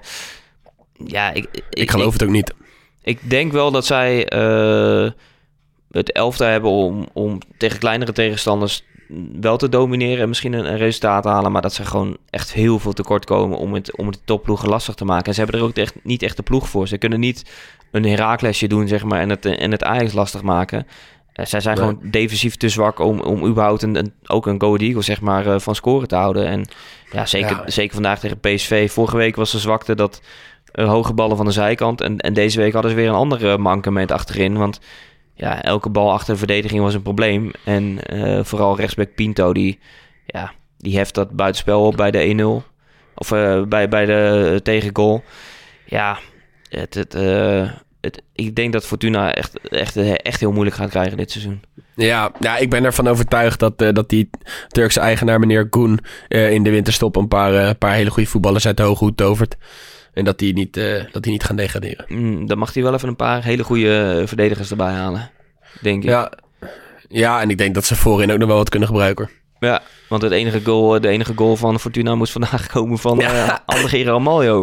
ja, ik, ik, ik geloof ik, het ook niet. Ik denk wel dat zij... Uh, het elftal hebben om, om tegen kleinere tegenstanders wel te domineren en misschien een, een resultaat halen. Maar dat ze gewoon echt heel veel tekort komen om het, om het de topploegen lastig te maken. En ze hebben er ook echt, niet echt de ploeg voor. Ze kunnen niet een Heraklesje doen, zeg maar, en het, en het Ajax lastig maken. Uh, zij zijn nee. gewoon defensief te zwak om, om überhaupt een, een, ook een Go Ahead Eagles, zeg maar, uh, van scoren te houden. En ja, zeker, ja. zeker vandaag tegen P S V. Vorige week was de zwakte dat uh, hoge ballen van de zijkant. En, en deze week hadden ze weer een andere mankement achterin. Want ja, elke bal achter de verdediging was een probleem. En uh, vooral rechtsback Pinto, die, ja, die heft dat buitenspel op bij de een nul. Of uh, bij, bij de uh, tegengoal. Ja, het... het uh, Het, ik denk dat Fortuna echt, echt, echt heel moeilijk gaat krijgen dit seizoen. Ja, ja ik ben ervan overtuigd dat, uh, dat die Turkse eigenaar meneer Koen uh, in de winterstop een paar, uh, paar hele goede voetballers uit de hoge hoed tovert. En dat die niet, uh, dat die niet gaan degraderen. Mm, dan mag hij wel even een paar hele goede verdedigers erbij halen, denk ik. Ja, ja, en ik denk dat ze voorin ook nog wel wat kunnen gebruiken. Ja, want het enige goal, de enige goal van Fortuna moest vandaag komen van uh, ja. Ander Ramaljo.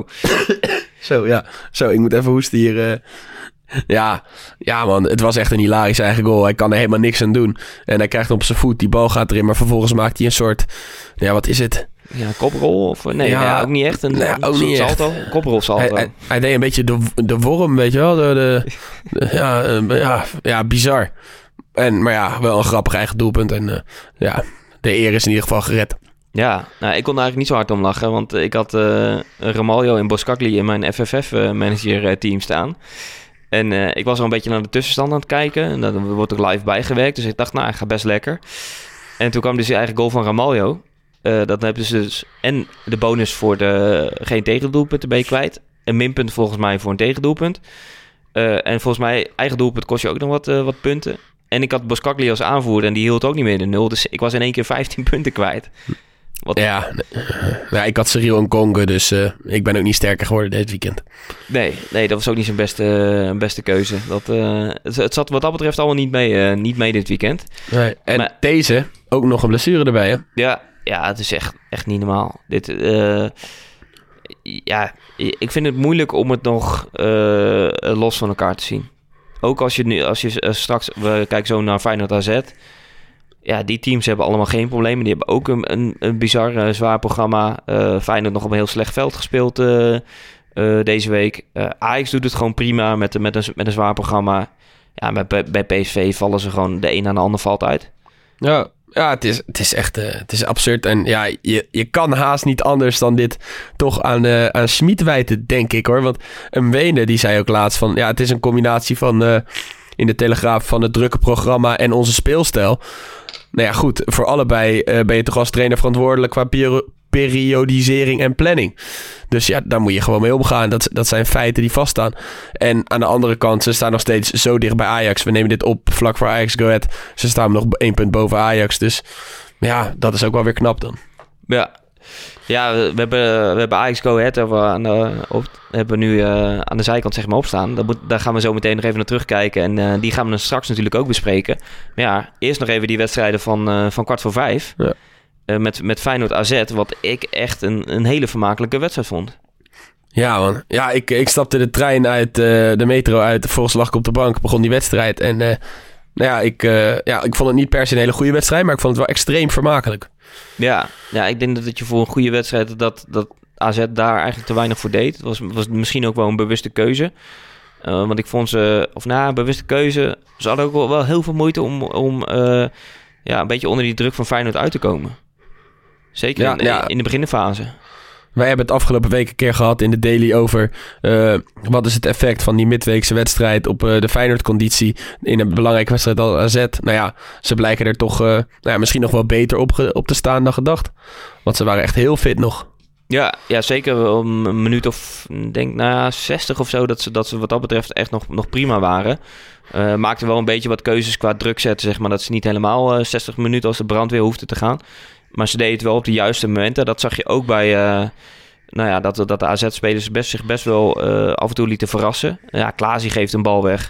Zo, ja. Zo, ik moet even hoesten hier. Uh... Ja, ja man, het was echt een hilarisch eigen goal. Hij kan er helemaal niks aan doen. En hij krijgt hem op zijn voet, die bal gaat erin. Maar vervolgens maakt hij een soort... Ja, wat is het? Ja, koprol? Of, nee, ja, ja, ook niet echt. Een, nee, ook een niet salto. Echt. Koprol salto. Hij, hij, hij deed een beetje de, de worm, weet je wel. De, de, de, ja, uh, ja, ja, bizar. En, maar ja, wel een grappig eigen doelpunt. En uh, ja, de eer is in ieder geval gered. Ja, nou, ik kon er eigenlijk niet zo hard om lachen. Want ik had uh, Ramaljo en Boskakli in mijn F F F-manager-team staan. En uh, ik was al een beetje naar de tussenstand aan het kijken. En dat wordt ook live bijgewerkt. Dus ik dacht, nou, ik ga best lekker. En toen kwam dus die eigen goal van Ramaljo. Uh, dat hebben ze dus... En de bonus voor de geen tegendoelpunten ben je kwijt. Een minpunt volgens mij voor een tegendoelpunt. Uh, en volgens mij, eigen doelpunt kost je ook nog wat, uh, wat punten. En ik had Boskakli als aanvoerder en die hield ook niet meer de nul. Dus ik was in één keer vijftien punten kwijt. Wat... Ja, ja, ik had Cyril en Congo, dus uh, ik ben ook niet sterker geworden dit weekend. Nee, nee, dat was ook niet zijn beste, uh, beste keuze. Dat, uh, het, het zat wat dat betreft allemaal niet mee, uh, niet mee dit weekend. Nee, en maar, deze, ook nog een blessure erbij, hè? Ja, ja, het is echt, echt niet normaal. Dit, uh, ja, ik vind het moeilijk om het nog uh, los van elkaar te zien. Ook als je nu, als je uh, straks, we kijken zo naar Feyenoord A Z... Ja, die teams hebben allemaal geen problemen. Die hebben ook een, een, een bizar uh, zwaar programma. Uh, Feyenoord nog op een heel slecht veld gespeeld uh, uh, deze week. Uh, Ajax doet het gewoon prima met, met, een, met een zwaar programma. Ja, met, bij, bij P S V vallen ze gewoon de een aan de ander valt uit. Ja, ja het, is, het is echt uh, het is absurd. En ja, je, je kan haast niet anders dan dit toch aan, uh, aan Schmid wijten, denk ik hoor. Want een Wene die zei ook laatst van... Ja, het is een combinatie van... Uh, in de Telegraaf van het drukke programma en onze speelstijl. Nou ja, goed. Voor allebei uh, ben je toch als trainer verantwoordelijk qua peri- periodisering en planning. Dus ja, daar moet je gewoon mee omgaan. Dat, dat zijn feiten die vaststaan. En aan de andere kant, ze staan nog steeds zo dicht bij Ajax. We nemen dit op vlak voor Ajax Go Ahead. Ze staan nog één punt boven Ajax. Dus ja, dat is ook wel weer knap dan. Ja. Ja, we hebben, we hebben Ajax Go Ahead hebben we aan de, op, hebben we nu uh, aan de zijkant zeg maar opstaan. Daar, moet, daar gaan we zo meteen nog even naar terugkijken. En uh, die gaan we dan straks natuurlijk ook bespreken. Maar ja, eerst nog even die wedstrijden van, uh, van kwart voor vijf. Ja. Uh, met, met Feyenoord A Z, wat ik echt een, een hele vermakelijke wedstrijd vond. Ja man, ja, ik, ik stapte de trein uit, uh, de metro uit. Vervolgens lag ik op de bank, begon die wedstrijd. En uh, nou ja, ik, uh, ja, ik vond het niet per se een hele goede wedstrijd, maar ik vond het wel extreem vermakelijk. Ja, ja, ik denk dat je voor een goede wedstrijd dat, dat A Z daar eigenlijk te weinig voor deed. Het was, was misschien ook wel een bewuste keuze. Uh, want ik vond ze, of nou, een bewuste keuze. Ze hadden ook wel, wel heel veel moeite om, om uh, ja, een beetje onder die druk van Feyenoord uit te komen. Zeker ja, in, ja. in de beginfase. Wij hebben het afgelopen week een keer gehad in de Daily over... Uh, wat is het effect van die midweekse wedstrijd op uh, de Feyenoord-conditie... in een belangrijke wedstrijd als A Z. Nou ja, ze blijken er toch uh, nou ja, misschien nog wel beter op, ge- op te staan dan gedacht. Want ze waren echt heel fit nog. Ja, ja zeker om een minuut of denk na zestig of zo... dat ze, dat ze wat dat betreft echt nog, nog prima waren. Uh, maakten wel een beetje wat keuzes qua druk zetten, zeg maar... dat ze niet helemaal uh, zestig minuten als de brandweer hoefden te gaan... Maar ze deden het wel op de juiste momenten. Dat zag je ook bij... Uh, nou ja, dat, dat de A Z-spelers best, zich best wel uh, af en toe lieten verrassen. Ja, Klaasie geeft een bal weg.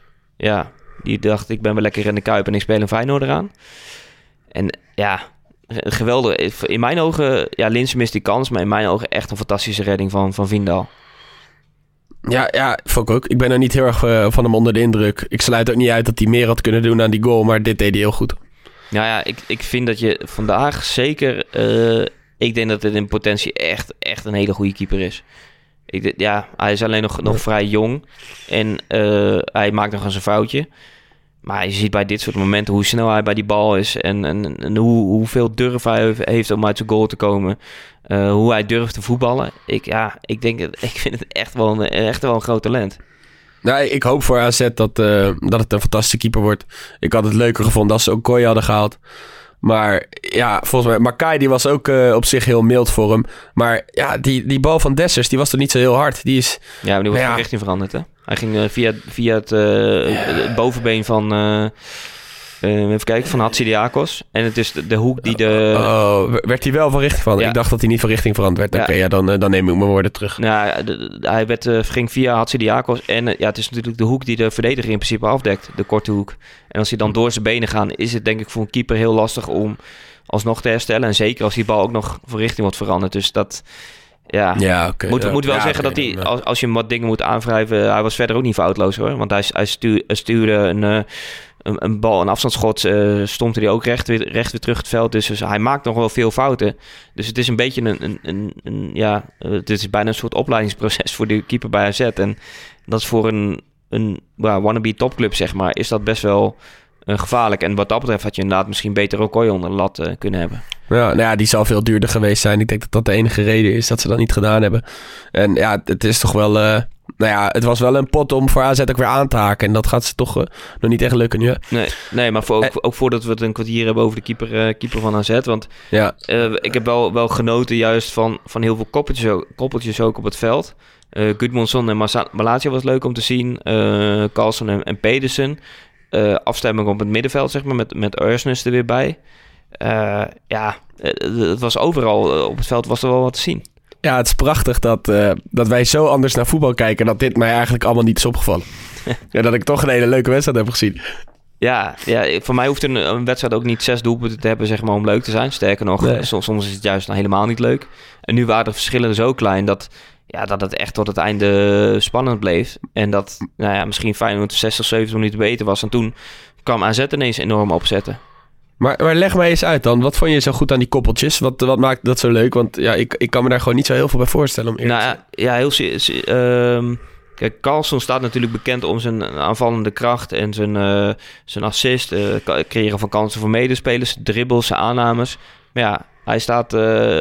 Ja, die dacht, ik ben wel lekker in de Kuip en ik speel een Feyenoord eraan. En ja, geweldig. In mijn ogen, ja, Linssen mist die kans. Maar in mijn ogen echt een fantastische redding van, van Vindal. Ja, ja, vond ik ook. Ik ben er niet heel erg uh, van hem onder de indruk. Ik sluit ook niet uit dat hij meer had kunnen doen aan die goal. Maar dit deed hij heel goed. Nou ja, ik, ik vind dat je vandaag zeker... Uh, ik denk dat het in potentie echt, echt een hele goede keeper is. Ik, ja, hij is alleen nog, nog vrij jong. En uh, hij maakt nog eens een foutje. Maar je ziet bij dit soort momenten hoe snel hij bij die bal is. En, en, en hoe, hoeveel durf hij heeft om uit zijn goal te komen. Uh, hoe hij durft te voetballen. Ik, ja, ik, denk, ik vind het echt wel een, echt wel een groot talent. Nou, ik hoop voor A Z dat, uh, dat het een fantastische keeper wordt. Ik had het leuker gevonden als ze ook Kooi hadden gehaald. Maar ja, volgens mij... Makai die was ook uh, op zich heel mild voor hem. Maar ja, die, die bal van Dessers, die was toch niet zo heel hard. Die is... Ja, maar die was ja. van richting veranderd, hè? Hij ging uh, via, via het, uh, ja. het bovenbeen van... Uh, uh, even kijken, van Hatsidiakos. En het is de, de hoek die de... Oh, werd hij wel van richting veranderd? Ja. Ik dacht dat hij niet van richting veranderd werd. Ja. Oké, okay, ja, dan, uh, dan neem ik mijn woorden terug. Nou, de, de, hij werd, uh, ging via Hatsidiakos. En uh, ja, het is natuurlijk de hoek die de verdediger in principe afdekt. De korte hoek. En als hij dan door zijn benen gaat, is het denk ik voor een keeper heel lastig om alsnog te herstellen. En zeker als die bal ook nog van richting wordt veranderd. Dus dat... Ja, ja okay, moet, ja. moet wel ja, zeggen okay, dat hij, als, als je hem wat dingen moet aanwrijven... Hij was verder ook niet foutloos, hoor. Want hij, hij stuurde, stuurde een, een, een bal, een afstandsschot... Uh, stompte hij ook recht weer, recht weer terug het veld. Dus, dus hij maakt nog wel veel fouten. Dus het is een beetje een... een, een, een ja, het is bijna een soort opleidingsproces voor de keeper bij A Z. En dat is voor een, een well, wannabe topclub, zeg maar... is dat best wel uh, gevaarlijk. En wat dat betreft had je inderdaad misschien beter ook Okoye onder de lat uh, kunnen hebben. Ja, nou ja, die zal veel duurder geweest zijn. Ik denk dat dat de enige reden is dat ze dat niet gedaan hebben. En ja, het is toch wel... Uh, nou ja, het was wel een pot om voor A Z ook weer aan te haken. En dat gaat ze toch uh, nog niet echt lukken nu. Hè? Nee, nee, maar voor, ook, ook voordat we het een kwartier hebben over de keeper, uh, keeper van A Z. Want ja. uh, ik heb wel, wel genoten juist van, van heel veel koppeltjes ook, koppeltjes ook op het veld. Uh, Gudmundsson en Masa- Malacia was leuk om te zien. Uh, Carlson en, en Pedersen. Uh, afstemming op het middenveld, zeg maar, met, met Ursnes er weer bij. Uh, ja, het was overal uh, op het veld was er wel wat te zien. Ja, het is prachtig dat, uh, dat wij zo anders naar voetbal kijken... dat dit mij eigenlijk allemaal niet is opgevallen. Ja, dat ik toch een hele leuke wedstrijd heb gezien. Ja, ja, voor mij hoeft een, een wedstrijd ook niet zes doelpunten te hebben, zeg maar, om leuk te zijn. Sterker nog, nee. soms, soms is het juist helemaal niet leuk. En nu waren de verschillen zo klein dat, ja, dat het echt tot het einde spannend bleef. En dat nou ja, misschien Feyenoord zestig, zeventig minuten beter was. En toen kwam A Z ineens enorm opzetten. Maar, maar leg mij eens uit dan. Wat vond je zo goed aan die koppeltjes? Wat, wat maakt dat zo leuk? Want ja, ik, ik kan me daar gewoon niet zo heel veel bij voorstellen. Om nou ja, ja, heel... Uh, kijk, Carlson staat natuurlijk bekend om zijn aanvallende kracht en zijn, uh, zijn assist. Uh, creëren van kansen voor medespelers, dribbles, aannames. Maar ja, hij staat uh,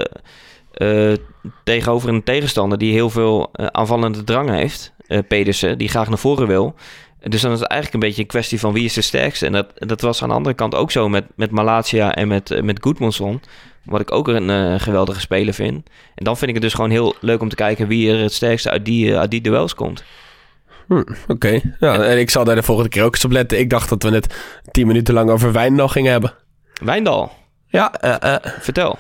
uh, tegenover een tegenstander die heel veel uh, aanvallende drang heeft. Uh, Pedersen, die graag naar voren wil. Dus dan is het eigenlijk een beetje een kwestie van wie is de sterkste. En dat, dat was aan de andere kant ook zo met, met Malacia en met, uh, met Gudmundsson. Wat ik ook een uh, geweldige speler vind. En dan vind ik het dus gewoon heel leuk om te kijken wie er het sterkste uit die, uh, uit die duels komt. Hm, Oké. Okay. Ja, en ik zal daar de volgende keer ook eens op letten. Ik dacht dat we het tien minuten lang over Wijndal gingen hebben. Wijndal? Ja. Uh, uh. Vertel.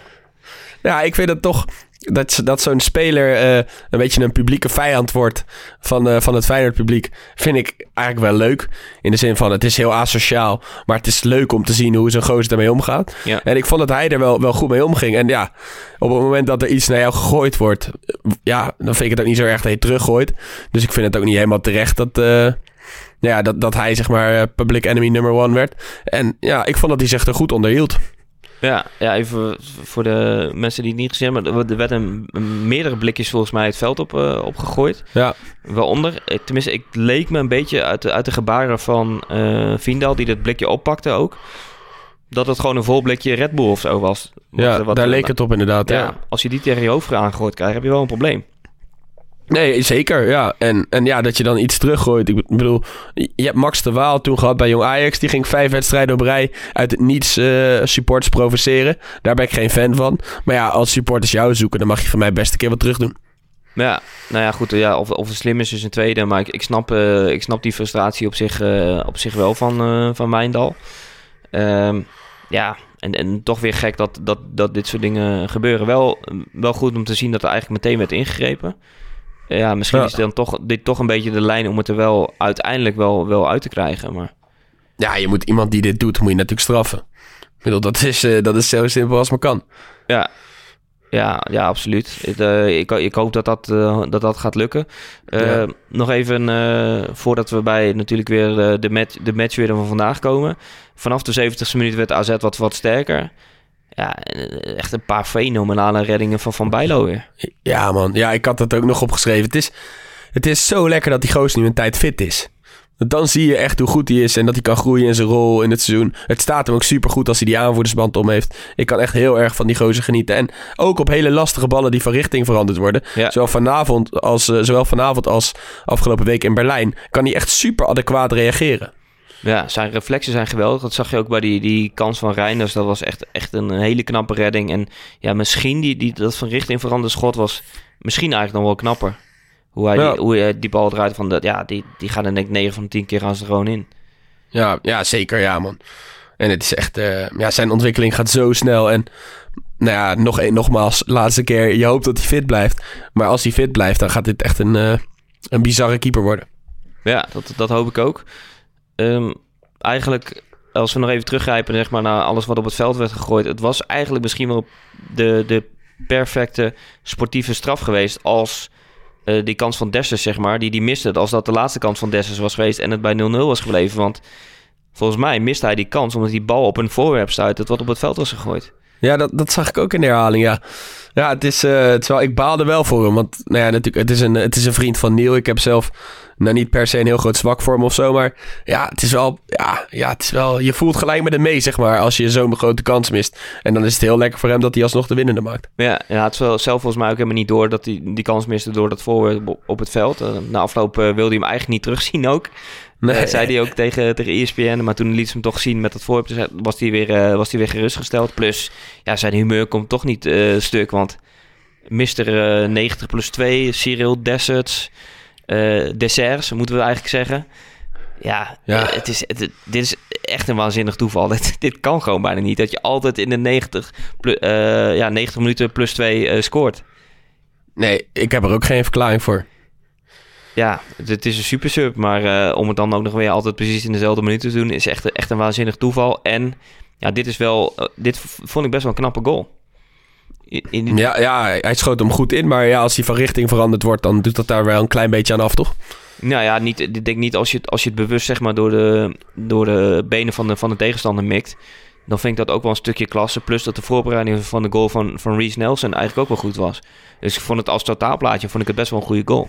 Ja, ik vind het toch... Dat, dat zo'n speler uh, een beetje een publieke vijand wordt van, uh, van het Feyenoord publiek, vind ik eigenlijk wel leuk. In de zin van, het is heel asociaal, maar het is leuk om te zien hoe zo'n gozer daarmee omgaat. Ja. En ik vond dat hij er wel, wel goed mee omging. En ja, op het moment dat er iets naar jou gegooid wordt, ja, dan vind ik het ook niet zo erg dat je teruggooit. Dus ik vind het ook niet helemaal terecht dat... Uh, ja, dat, dat hij zeg maar uh, public enemy number one werd. En ja, ik vond dat hij zich er goed onder hield. Ja, ja, even voor de mensen die het niet gezien hebben. Er werden meerdere blikjes volgens mij het veld op, uh, opgegooid. Ja. Waaronder, tenminste, ik leek me een beetje uit de, uit de gebaren van uh, Vindal, die dat blikje oppakte ook, dat het gewoon een vol blikje Red Bull of zo was. Ja, wat, wat, daar leek het op inderdaad. Ja, ja. Als je die tegen je hoofd aangegooid krijgt, heb je wel een probleem. Nee, zeker, ja. En, en ja, dat je dan iets teruggooit. Ik bedoel, je hebt Max de Waal toen gehad bij Jong Ajax. Die ging vijf wedstrijden op rij uit het niets uh, supporters provoceren. Daar ben ik geen fan van. Maar ja, als supporters jou zoeken, dan mag je van mij best een keer wat terug doen. Ja, nou ja, goed. Ja, of, of het slim is, is een tweede. Maar ik, ik, snap, uh, ik snap die frustratie op zich, uh, op zich wel van, uh, van Wijndal. Um, ja, en, en toch weer gek dat, dat, dat dit soort dingen gebeuren. Wel, wel goed om te zien dat er eigenlijk meteen werd ingegrepen. Ja, misschien ja. is dan toch, dit toch een beetje de lijn om het er wel uiteindelijk wel, wel uit te krijgen. Maar... Ja, je moet iemand die dit doet, moet je natuurlijk straffen. Ik bedoel, dat is, uh, dat is zo simpel als maar kan. Ja. Ja, ja, absoluut. Ik, uh, ik, ik hoop dat dat, uh, dat, dat gaat lukken. Uh, ja. Nog even, uh, voordat we bij natuurlijk weer uh, de, match, de match weer van vandaag komen. Vanaf de zeventigste minuut werd A Z wat, wat sterker. Ja, echt een paar fenomenale reddingen van Van Bijlo weer. Ja, man. Ja, ik had dat ook nog opgeschreven. Het is, het is zo lekker dat die gozer nu een tijd fit is. Dan zie je echt hoe goed hij is en dat hij kan groeien in zijn rol in het seizoen. Het staat hem ook supergoed als hij die aanvoerdersband om heeft. Ik kan echt heel erg van die gozer genieten. En ook op hele lastige ballen die van richting veranderd worden. Ja. Zowel, vanavond als, uh, zowel vanavond als afgelopen week in Berlijn kan hij echt super adequaat reageren. Ja, zijn reflexen zijn geweldig. Dat zag je ook bij die, die kans van Reinders. Dat was echt, echt een hele knappe redding. En ja, misschien die, die, dat van richting veranderde schot was misschien eigenlijk nog wel knapper. Hoe hij, ja. die, hoe hij die bal draait van dat, ja, die, die gaat er denk ik negen van de tien keer gaan ze er gewoon in. Ja, ja, zeker, ja, man. En het is echt, uh, ja, zijn ontwikkeling gaat zo snel. En nou ja, nog een, nogmaals, laatste keer, je hoopt dat hij fit blijft. Maar als hij fit blijft, dan gaat dit echt een, uh, een bizarre keeper worden. Ja, dat, dat hoop ik ook. Um, eigenlijk, als we nog even teruggrijpen zeg maar, naar alles wat op het veld werd gegooid. Het was eigenlijk misschien wel de, de perfecte sportieve straf geweest als uh, die kans van Dessers, zeg maar, die die miste. Als dat de laatste kans van Dessers was geweest en het bij nul nul was gebleven. Want volgens mij miste hij die kans omdat die bal op een voorwerp stuitte wat op het veld was gegooid. Ja, dat, dat zag ik ook in de herhaling, ja. Ja, het is, uh, het is wel, ik baalde wel voor hem. Want nou ja, natuurlijk, het is, een, het is een vriend van Neil. Ik heb zelf nou niet per se een heel groot zwak voor hem of zo. Maar ja, het is wel, ja, ja, het is wel, je voelt gelijk met hem mee, zeg maar, als je zo'n grote kans mist. En dan is het heel lekker voor hem dat hij alsnog de winnende maakt. Ja, ja, het is wel zelf volgens mij ook helemaal niet door dat hij die kans miste door dat voorwerp op het veld. Uh, na afloop uh, wilde hij hem eigenlijk niet terugzien ook. Nee. Dat zei hij ook tegen, tegen E S P N. Maar toen liet ze hem toch zien met dat voorwerp. Was hij weer, uh, was hij weer gerustgesteld. Plus, ja, zijn humeur komt toch niet uh, stuk. Want mister uh, negentig plus twee, Cyril Dessers, uh, Dessers, moeten we eigenlijk zeggen. Ja, ja. Het is, het, dit is echt een waanzinnig toeval. Dit, dit kan gewoon bijna niet. Dat je altijd in de negentig, plus, uh, ja, negentig minuten plus twee uh, scoort. Nee, ik heb er ook geen verklaring voor. Ja, het is een super sub, maar uh, om het dan ook nog weer altijd precies in dezelfde minuut te doen, is echt, echt een waanzinnig toeval. En ja, dit is wel, uh, dit vond ik best wel een knappe goal. In, in... Ja, ja, hij schoot hem goed in, maar ja, als hij van richting veranderd wordt, dan doet dat daar wel een klein beetje aan af, toch? Nou ja, niet, ik denk niet als je, als je het bewust zeg maar door de, door de benen van de, van de tegenstander mikt, dan vind ik dat ook wel een stukje klasse. Plus dat de voorbereiding van de goal van, van Reiss Nelson eigenlijk ook wel goed was. Dus ik vond het als totaalplaatje vond ik het best wel een goede goal.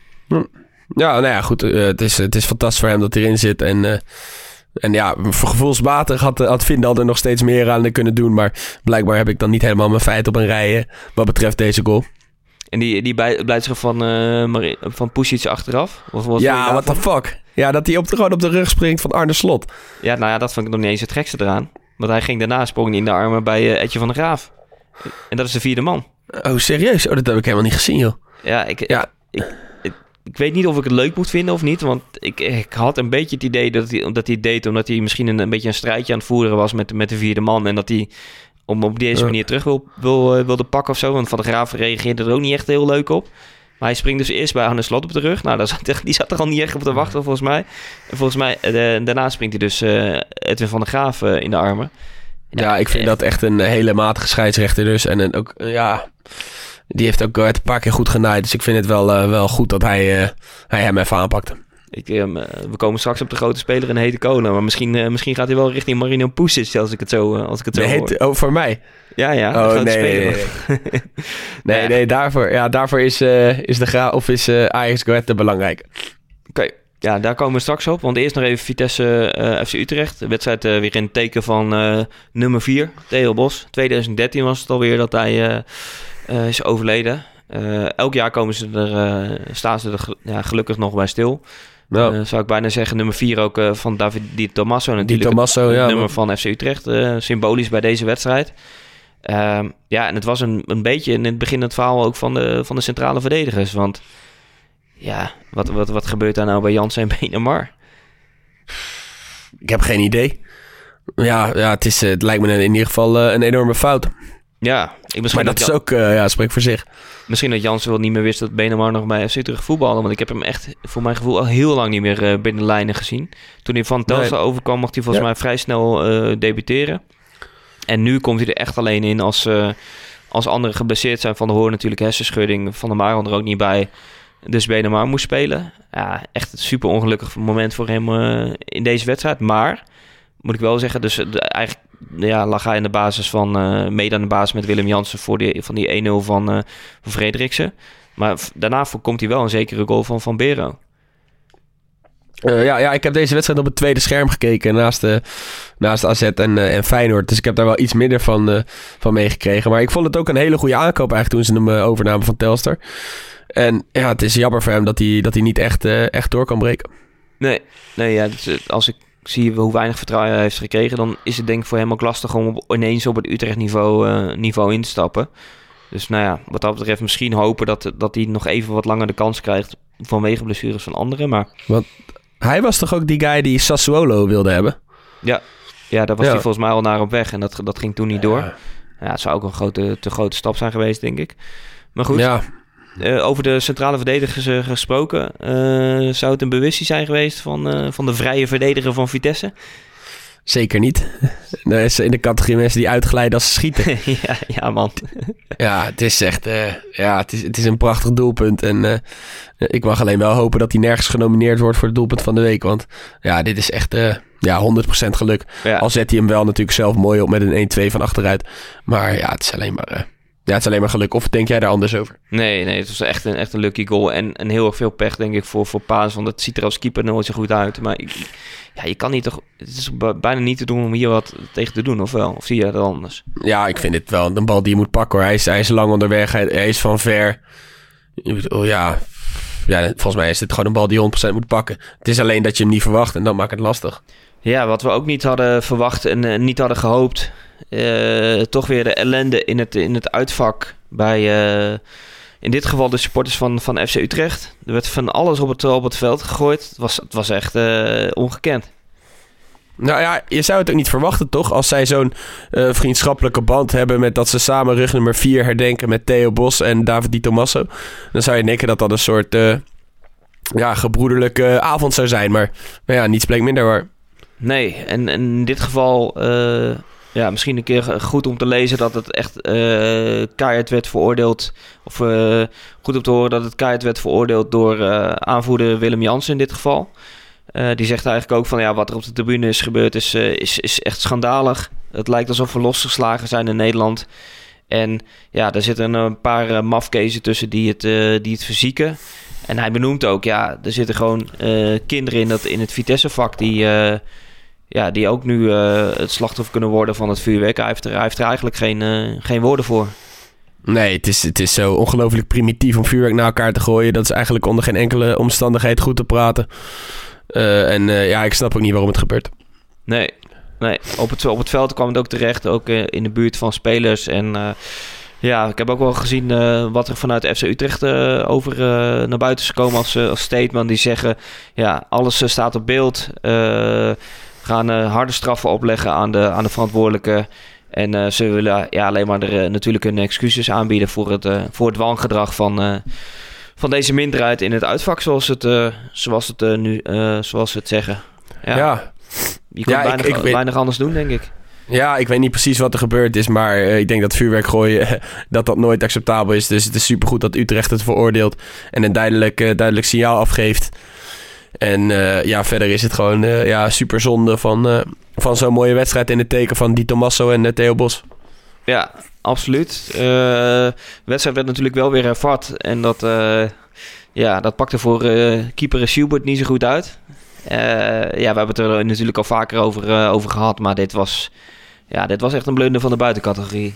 Ja, nou ja, goed. Uh, het, is, het is fantastisch voor hem dat hij erin zit. En, uh, en ja, gevoelsmatig had, had Vindal er nog steeds meer aan kunnen doen. Maar blijkbaar heb ik dan niet helemaal mijn feit op een rij uh, wat betreft deze goal. En die, die blijdschap van, uh, Marie, van Pusic achteraf? Of was ja, what the fuck? Ja, dat hij op de, gewoon op de rug springt van Arne Slot. Ja, nou ja, dat vond ik nog niet eens het gekste eraan. Want hij ging daarna, sprong in de armen bij uh, Etje van der Graaf. En dat is de vierde man. Oh, serieus? Oh, dat heb ik helemaal niet gezien, joh. Ja, ik... Ja. ik Ik weet niet of ik het leuk moet vinden of niet. Want ik, ik had een beetje het idee dat hij, dat hij deed... omdat hij misschien een, een beetje een strijdje aan het voeren was met, met de vierde man. En dat hij om op deze manier terug wil, wil, wilde pakken of zo. Want Van der Graaf reageerde er ook niet echt heel leuk op. Maar hij springt dus eerst bij Arne Slot op de rug. Nou, dat zat, die zat er al niet echt op te wachten volgens mij. En volgens mij, de, daarna springt hij dus uh, Edwin van der Graaf uh, in de armen. Ja, ja ik vind uh, dat echt een hele matige scheidsrechter dus. En een, ook, uh, ja... Die heeft ook een paar keer goed genaaid. Dus ik vind het wel, uh, wel goed dat hij, uh, hij hem even aanpakte. Ik, um, we komen straks op de grote speler in hete kolen. Maar misschien, uh, misschien gaat hij wel richting Marino Pusic als ik het zo, uh, als ik het zo nee, hoor. Oh, voor mij? Ja, ja. Oh, nee, nee, nee. nee, nee, ja. nee, daarvoor, ja, daarvoor is, uh, is, de gra- of is uh, Ajax Go Ahead belangrijk. Oké. Okay. Ja, daar komen we straks op. Want eerst nog even Vitesse uh, F C Utrecht. De wedstrijd uh, weer in het teken van uh, nummer vier. Theo Bos. twintig dertien was het alweer dat hij... Uh, Uh, is overleden. Uh, elk jaar komen ze er, uh, staan ze er ja, gelukkig nog bij stil. Ja. Uh, zou ik bijna zeggen, nummer vier ook uh, van David Di Tommaso. Natuurlijk Di Tommaso, het, ja. Het nummer van F C Utrecht. Uh, symbolisch bij deze wedstrijd. Uh, ja, en het was een, een beetje in het begin het verhaal ook van de, van de centrale verdedigers. Want ja, wat, wat, wat gebeurt daar nou bij Jansen en Benamar? Ik heb geen idee. Ja, ja het, is, het lijkt me in ieder geval uh, een enorme fout. Ja, ik maar dat, dat is Jan... ook, uh, ja, spreek voor zich. Misschien dat Jansen wel niet meer wist dat Benamar nog bij F C Utrecht voetbalde. Want ik heb hem echt, voor mijn gevoel, al heel lang niet meer uh, binnen de lijnen gezien. Toen hij van Telstar nee. overkwam, mocht hij volgens ja. mij vrij snel uh, debuteren. En nu komt hij er echt alleen in als, uh, als anderen geblesseerd zijn. Van der Hoorn natuurlijk hersenschudding. Van der Marel er ook niet bij. Dus Benema moest spelen. Ja, echt een super ongelukkig moment voor hem uh, in deze wedstrijd. Maar, moet ik wel zeggen, dus de, eigenlijk ja, lag hij in de basis van... Uh, mede aan de basis met Willem Jansen voor die, van die één nul van, uh, van Frederiksen. Maar v- daarna voorkomt hij wel een zekere goal van Van Bero. Uh, ja, ja, ik heb deze wedstrijd op het tweede scherm gekeken naast, uh, naast A Z en, uh, en Feyenoord. Dus ik heb daar wel iets minder van, uh, van meegekregen. Maar ik vond het ook een hele goede aankoop eigenlijk toen ze hem uh, overnamen van Telstar. En ja, het is jammer voor hem dat hij, dat hij niet echt, uh, echt door kan breken. Nee, nee ja, dus als ik zie hoe weinig vertrouwen hij heeft gekregen... dan is het denk ik voor hem ook lastig om op, ineens op het Utrecht niveau, uh, niveau in te stappen. Dus nou ja, wat dat betreft misschien hopen dat, dat hij nog even wat langer de kans krijgt... vanwege blessures van anderen, maar... Want hij was toch ook die guy die Sassuolo wilde hebben? Ja, ja daar was ja. hij volgens mij al naar op weg en dat, dat ging toen niet door. Ja, het zou ook een grote, te grote stap zijn geweest, denk ik. Maar goed, Ja. uh, over de centrale verdedigers uh, gesproken... Uh, zou het een bewustzijn zijn geweest van, uh, van de vrije verdediger van Vitesse? Zeker niet. Dat is in de categorie mensen die uitglijden als ze schieten. ja, ja, man. Ja, het is echt uh, ja, het is, het is een prachtig doelpunt. En uh, ik mag alleen wel hopen dat hij nergens genomineerd wordt voor het doelpunt van de week. Want ja, dit is echt uh, ja, honderd procent geluk. Ja. Al zet hij hem wel natuurlijk zelf mooi op met een één twee van achteruit. Maar ja, het is alleen maar, uh, ja, het is alleen maar geluk. Of denk jij daar anders over? Nee, nee, het was echt een, echt een lucky goal. En, en heel erg veel pech, denk ik, voor, voor Paas. Want het ziet er als keeper nooit zo goed uit. Maar ja, je kan niet toch... Het is bijna niet te doen om hier wat tegen te doen, of wel? Of zie je dat anders? Ja, ik vind het wel een bal die je moet pakken hoor. Hij is, hij is lang onderweg, hij, hij is van ver. Oh, ja. ja, volgens mij is dit gewoon een bal die je honderd procent moet pakken. Het is alleen dat je hem niet verwacht en dat maakt het lastig. Ja, wat we ook niet hadden verwacht en uh, niet hadden gehoopt. Uh, toch weer de ellende in het, in het uitvak bij... Uh, in dit geval de supporters van, van F C Utrecht. Er werd van alles op het, op het veld gegooid. Het was, het was echt uh, ongekend. Nou ja, je zou het ook niet verwachten, toch? Als zij zo'n uh, vriendschappelijke band hebben met dat ze samen rug nummer vier herdenken met Theo Bos en David Di Tommaso. Dan zou je denken dat dat een soort uh, ja, gebroederlijke avond zou zijn. Maar, maar ja, niets bleek minder waar. Nee, en, en in dit geval... Uh, ja, misschien een keer goed om te lezen dat het echt uh, keihard werd veroordeeld. Of uh, goed om te horen dat het keihard werd veroordeeld door uh, aanvoerder Willem Jansen in dit geval. Uh, die zegt eigenlijk ook van ja, wat er op de tribune is gebeurd is, uh, is, is echt schandalig. Het lijkt alsof we losgeslagen zijn in Nederland. En ja, daar zitten een paar uh, mafkezen tussen die het, uh, die het verzieken. En hij benoemt ook, ja, er zitten gewoon uh, kinderen in, dat, in het Vitesse-vak die... Uh, Ja, die ook nu uh, het slachtoffer kunnen worden van het vuurwerk. Hij heeft er, hij heeft er eigenlijk geen, uh, geen woorden voor. Nee, het is, het is zo ongelooflijk primitief om vuurwerk naar elkaar te gooien. Dat is eigenlijk onder geen enkele omstandigheid goed te praten. Uh, en uh, ja, ik snap ook niet waarom het gebeurt. Nee, nee. Op, het, op het veld kwam het ook terecht. Ook uh, in de buurt van spelers. En uh, ja, ik heb ook wel gezien uh, wat er vanuit F C Utrecht uh, over uh, naar buiten is gekomen als, uh, als statement. Die zeggen, ja, alles uh, staat op beeld. Uh, gaan uh, harde straffen opleggen aan de, aan de verantwoordelijke. En uh, ze willen ja, alleen maar er, uh, natuurlijk hun excuses aanbieden voor het, uh, voor het wangedrag van, uh, van deze minderheid in het uitvak, zoals het, uh, zoals het uh, nu uh, zoals ze het zeggen. Ja. Ja. Je kan Ja, ik- weinig, ik weet- weinig anders doen, denk ik. Ja, ik weet niet precies wat er gebeurd is, maar uh, ik denk dat vuurwerk gooien, dat dat nooit acceptabel is. Dus het is supergoed dat Utrecht het veroordeelt en een duidelijk, uh, duidelijk signaal afgeeft. En uh, ja, verder is het gewoon uh, ja, super zonde van, uh, van zo'n mooie wedstrijd in het teken van Di Tommaso en uh, Theo Bos. Ja, absoluut. Uh, de wedstrijd werd natuurlijk wel weer hervat. En dat, uh, ja, dat pakte voor uh, keeper Schubert niet zo goed uit. Uh, ja, we hebben het er natuurlijk al vaker over, uh, over gehad. Maar dit was, ja, dit was echt een blunder van de buitencategorie.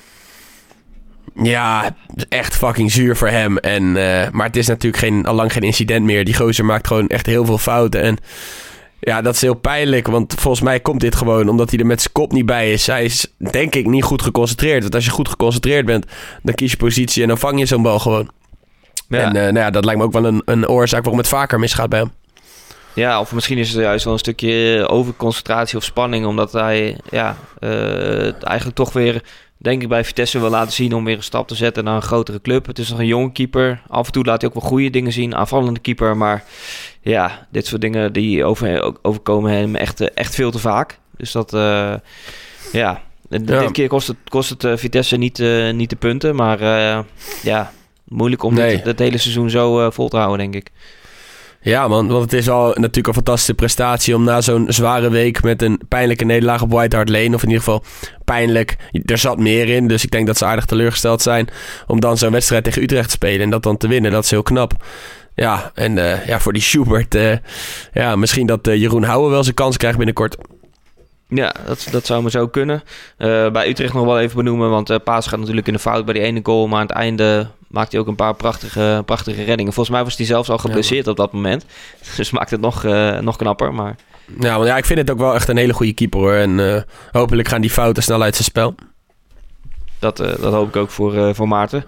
Ja, echt fucking zuur voor hem. En, uh, maar het is natuurlijk geen, al lang geen incident meer. Die gozer maakt gewoon echt heel veel fouten. En ja, dat is heel pijnlijk. Want volgens mij komt dit gewoon omdat hij er met zijn kop niet bij is. Hij is denk ik niet goed geconcentreerd. Want als je goed geconcentreerd bent, dan kies je positie en dan vang je zo'n bal gewoon. Ja. En uh, nou ja, dat lijkt me ook wel een, een oorzaak waarom het vaker misgaat bij hem. Ja, of misschien is het juist wel een stukje overconcentratie of spanning. Omdat hij ja, uh, eigenlijk toch weer, denk ik, bij Vitesse wil laten zien om weer een stap te zetten naar een grotere club. Het is nog een jonge keeper. Af en toe laat hij ook wel goede dingen zien. Aanvallende keeper. Maar ja, dit soort dingen die over, overkomen hem echt, echt veel te vaak. Dus dat, uh, ja, Ja. Ja. Dit keer kost het, kost het uh, Vitesse niet, uh, niet de punten. Maar uh, ja, moeilijk om nee. dit, het hele seizoen zo uh, vol te houden, denk ik. Ja man, want het is al natuurlijk een fantastische prestatie om na zo'n zware week met een pijnlijke nederlaag op White Hart Lane, of in ieder geval pijnlijk, er zat meer in, dus ik denk dat ze aardig teleurgesteld zijn om dan zo'n wedstrijd tegen Utrecht te spelen en dat dan te winnen, dat is heel knap. Ja, en uh, ja, voor die Schubert, uh, ja, misschien dat uh, Jeroen Houwen wel zijn kans krijgt binnenkort. Ja, dat, dat zou maar zo kunnen. Uh, bij Utrecht nog wel even benoemen, want uh, Paas gaat natuurlijk in de fout bij die ene goal, maar aan het einde maakt hij ook een paar prachtige, prachtige reddingen. Volgens mij was hij zelfs al geblesseerd ja, op dat moment. Dus maakt het nog, uh, nog knapper. Maar... Ja, want ja, ik vind het ook wel echt een hele goede keeper hoor. En uh, hopelijk gaan die fouten snel uit zijn spel. Dat, uh, dat hoop ik ook voor, uh, voor Maarten.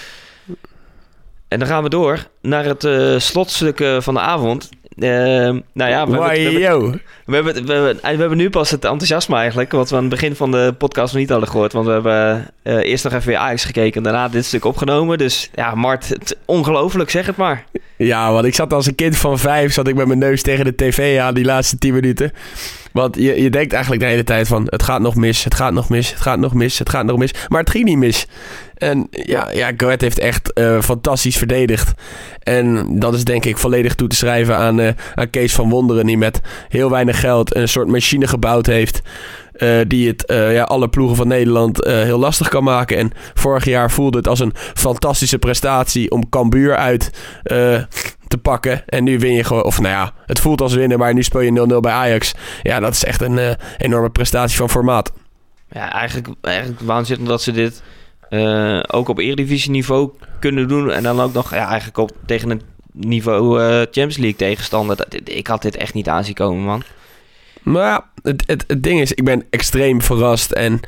En dan gaan we door naar het uh, slotstuk uh, van de avond. Uh, nou ja, we, Why, hebben, we, hebben, we, hebben, we, hebben, we hebben nu pas het enthousiasme eigenlijk, wat we aan het begin van de podcast nog niet hadden gehoord. Want we hebben uh, eerst nog even weer Ajax gekeken en daarna dit stuk opgenomen. Dus ja, Mart, het, ongelooflijk, zeg het maar. Ja, want ik zat als een kind van vijf, zat ik met mijn neus tegen de tv aan die laatste tien minuten. Want je, je denkt eigenlijk de hele tijd van, het gaat nog mis, het gaat nog mis, het gaat nog mis, het gaat nog mis. Maar het ging niet mis. En ja, ja Go Ahead heeft echt uh, fantastisch verdedigd. En dat is denk ik volledig toe te schrijven aan, uh, aan Kees van Wonderen, die met heel weinig geld een soort machine gebouwd heeft. Uh, die het uh, ja, alle ploegen van Nederland uh, heel lastig kan maken. En vorig jaar voelde het als een fantastische prestatie om Cambuur uit uh, te pakken. En nu win je gewoon, of nou ja, het voelt als winnen, maar nu speel je nul nul bij Ajax. Ja, dat is echt een uh, enorme prestatie van formaat. Ja, eigenlijk, eigenlijk waanzinnig dat ze dit uh, ook op Eredivisie-niveau kunnen doen. En dan ook nog ja, eigenlijk op, tegen een niveau uh, Champions League tegenstander. Dat, ik had dit echt niet aanzien komen, man. Maar ja, het, het, het ding is, ik ben extreem verrast. En,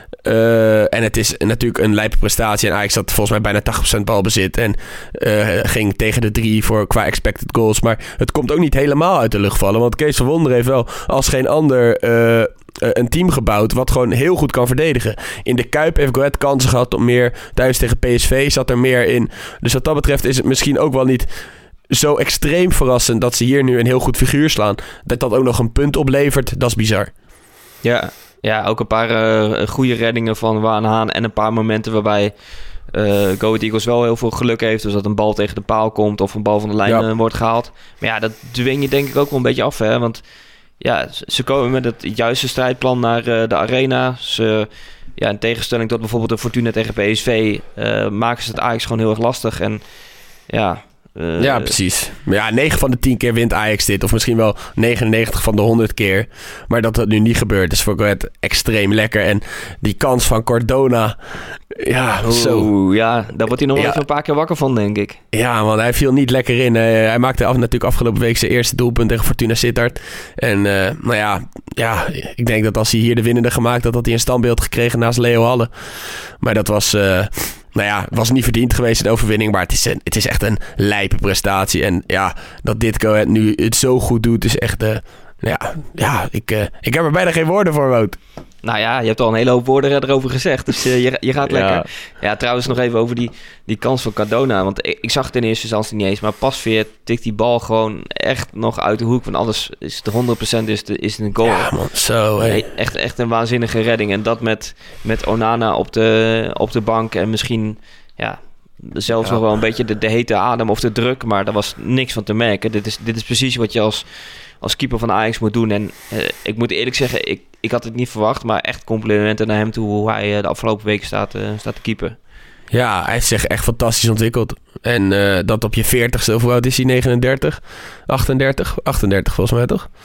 uh, en het is natuurlijk een lijpe prestatie. En Ajax had volgens mij bijna tachtig procent balbezit. En uh, ging tegen de drie voor qua expected goals. Maar het komt ook niet helemaal uit de lucht vallen. Want Kees van Wonderen heeft wel als geen ander Uh, een team gebouwd wat gewoon heel goed kan verdedigen. In de Kuip heeft Go Ahead kansen gehad om meer. Thuis tegen P S V zat er meer in. Dus wat dat betreft is het misschien ook wel niet zo extreem verrassend dat ze hier nu een heel goed figuur slaan. Dat dat ook nog een punt oplevert, dat is bizar. Ja, ja ook een paar uh, goede reddingen van Waan Haan en een paar momenten waarbij uh, Go Ahead Eagles wel heel veel geluk heeft. Dus dat een bal tegen de paal komt of een bal van de lijn ja. wordt gehaald. Maar ja, dat dwing je denk ik ook wel een beetje af, hè. Want ja, ze komen met het juiste strijdplan naar uh, de arena. Ze, ja, in tegenstelling tot bijvoorbeeld de Fortuna tegen P S V uh, maken ze het Ajax gewoon heel erg lastig. En ja... Uh, ja, precies. Ja, negen van de tien keer wint Ajax dit. Of misschien wel negenennegentig van de honderd keer. Maar dat dat nu niet gebeurt is voor Go Ahead extreem lekker. En die kans van Cardona. Ja, Oeh, zo. Ja, daar wordt hij nog ja. even een paar keer wakker van, denk ik. Ja, want hij viel niet lekker in. Uh, hij maakte af, natuurlijk afgelopen week zijn eerste doelpunt tegen Fortuna Sittard. En uh, nou ja, ja, ik denk dat als hij hier de winnende gemaakt had, had hij een standbeeld gekregen naast Leo Halle. Maar dat was... Uh, Nou ja, het was niet verdiend geweest de overwinning, maar het is, een, het is echt een lijpe prestatie. En ja, dat dit Go Ahead nu het zo goed doet, is echt... Uh, ja, ja ik, uh, ik heb er bijna geen woorden voor, Wout. Nou ja, je hebt al een hele hoop woorden erover gezegd, dus uh, je, je gaat lekker. Ja. ja, trouwens nog even over die, die kans van Cardona. Want ik, ik zag het in eerste instantie niet eens, maar Pasveer tikt die bal gewoon echt nog uit de hoek. Want anders is het honderd procent is, de, is het een goal. Ja man, zo hé. Nee, echt, echt een waanzinnige redding. En dat met, met Onana op de, op de bank en misschien... ja. Zelfs ja. nog wel een beetje de, de hete adem of de druk, maar daar was niks van te merken. Dit is, dit is precies wat je als, als keeper van Ajax moet doen. En uh, ik moet eerlijk zeggen, ik, ik had het niet verwacht, maar echt complimenten naar hem toe hoe hij uh, de afgelopen weken staat, uh, staat te keeper. Ja, hij heeft zich echt fantastisch ontwikkeld. En uh, dat op je veertigste, of hoe oud is hij? negenendertig? achtendertig? achtendertig volgens mij toch?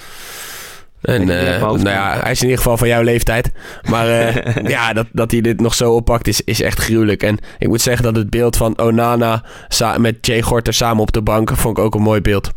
En uh, nou ja, hij is in ieder geval van jouw leeftijd. Maar uh, ja, dat, dat hij dit nog zo oppakt is, is echt gruwelijk. En ik moet zeggen dat het beeld van Onana sa- met Jay Gorter samen op de bank vond ik ook een mooi beeld.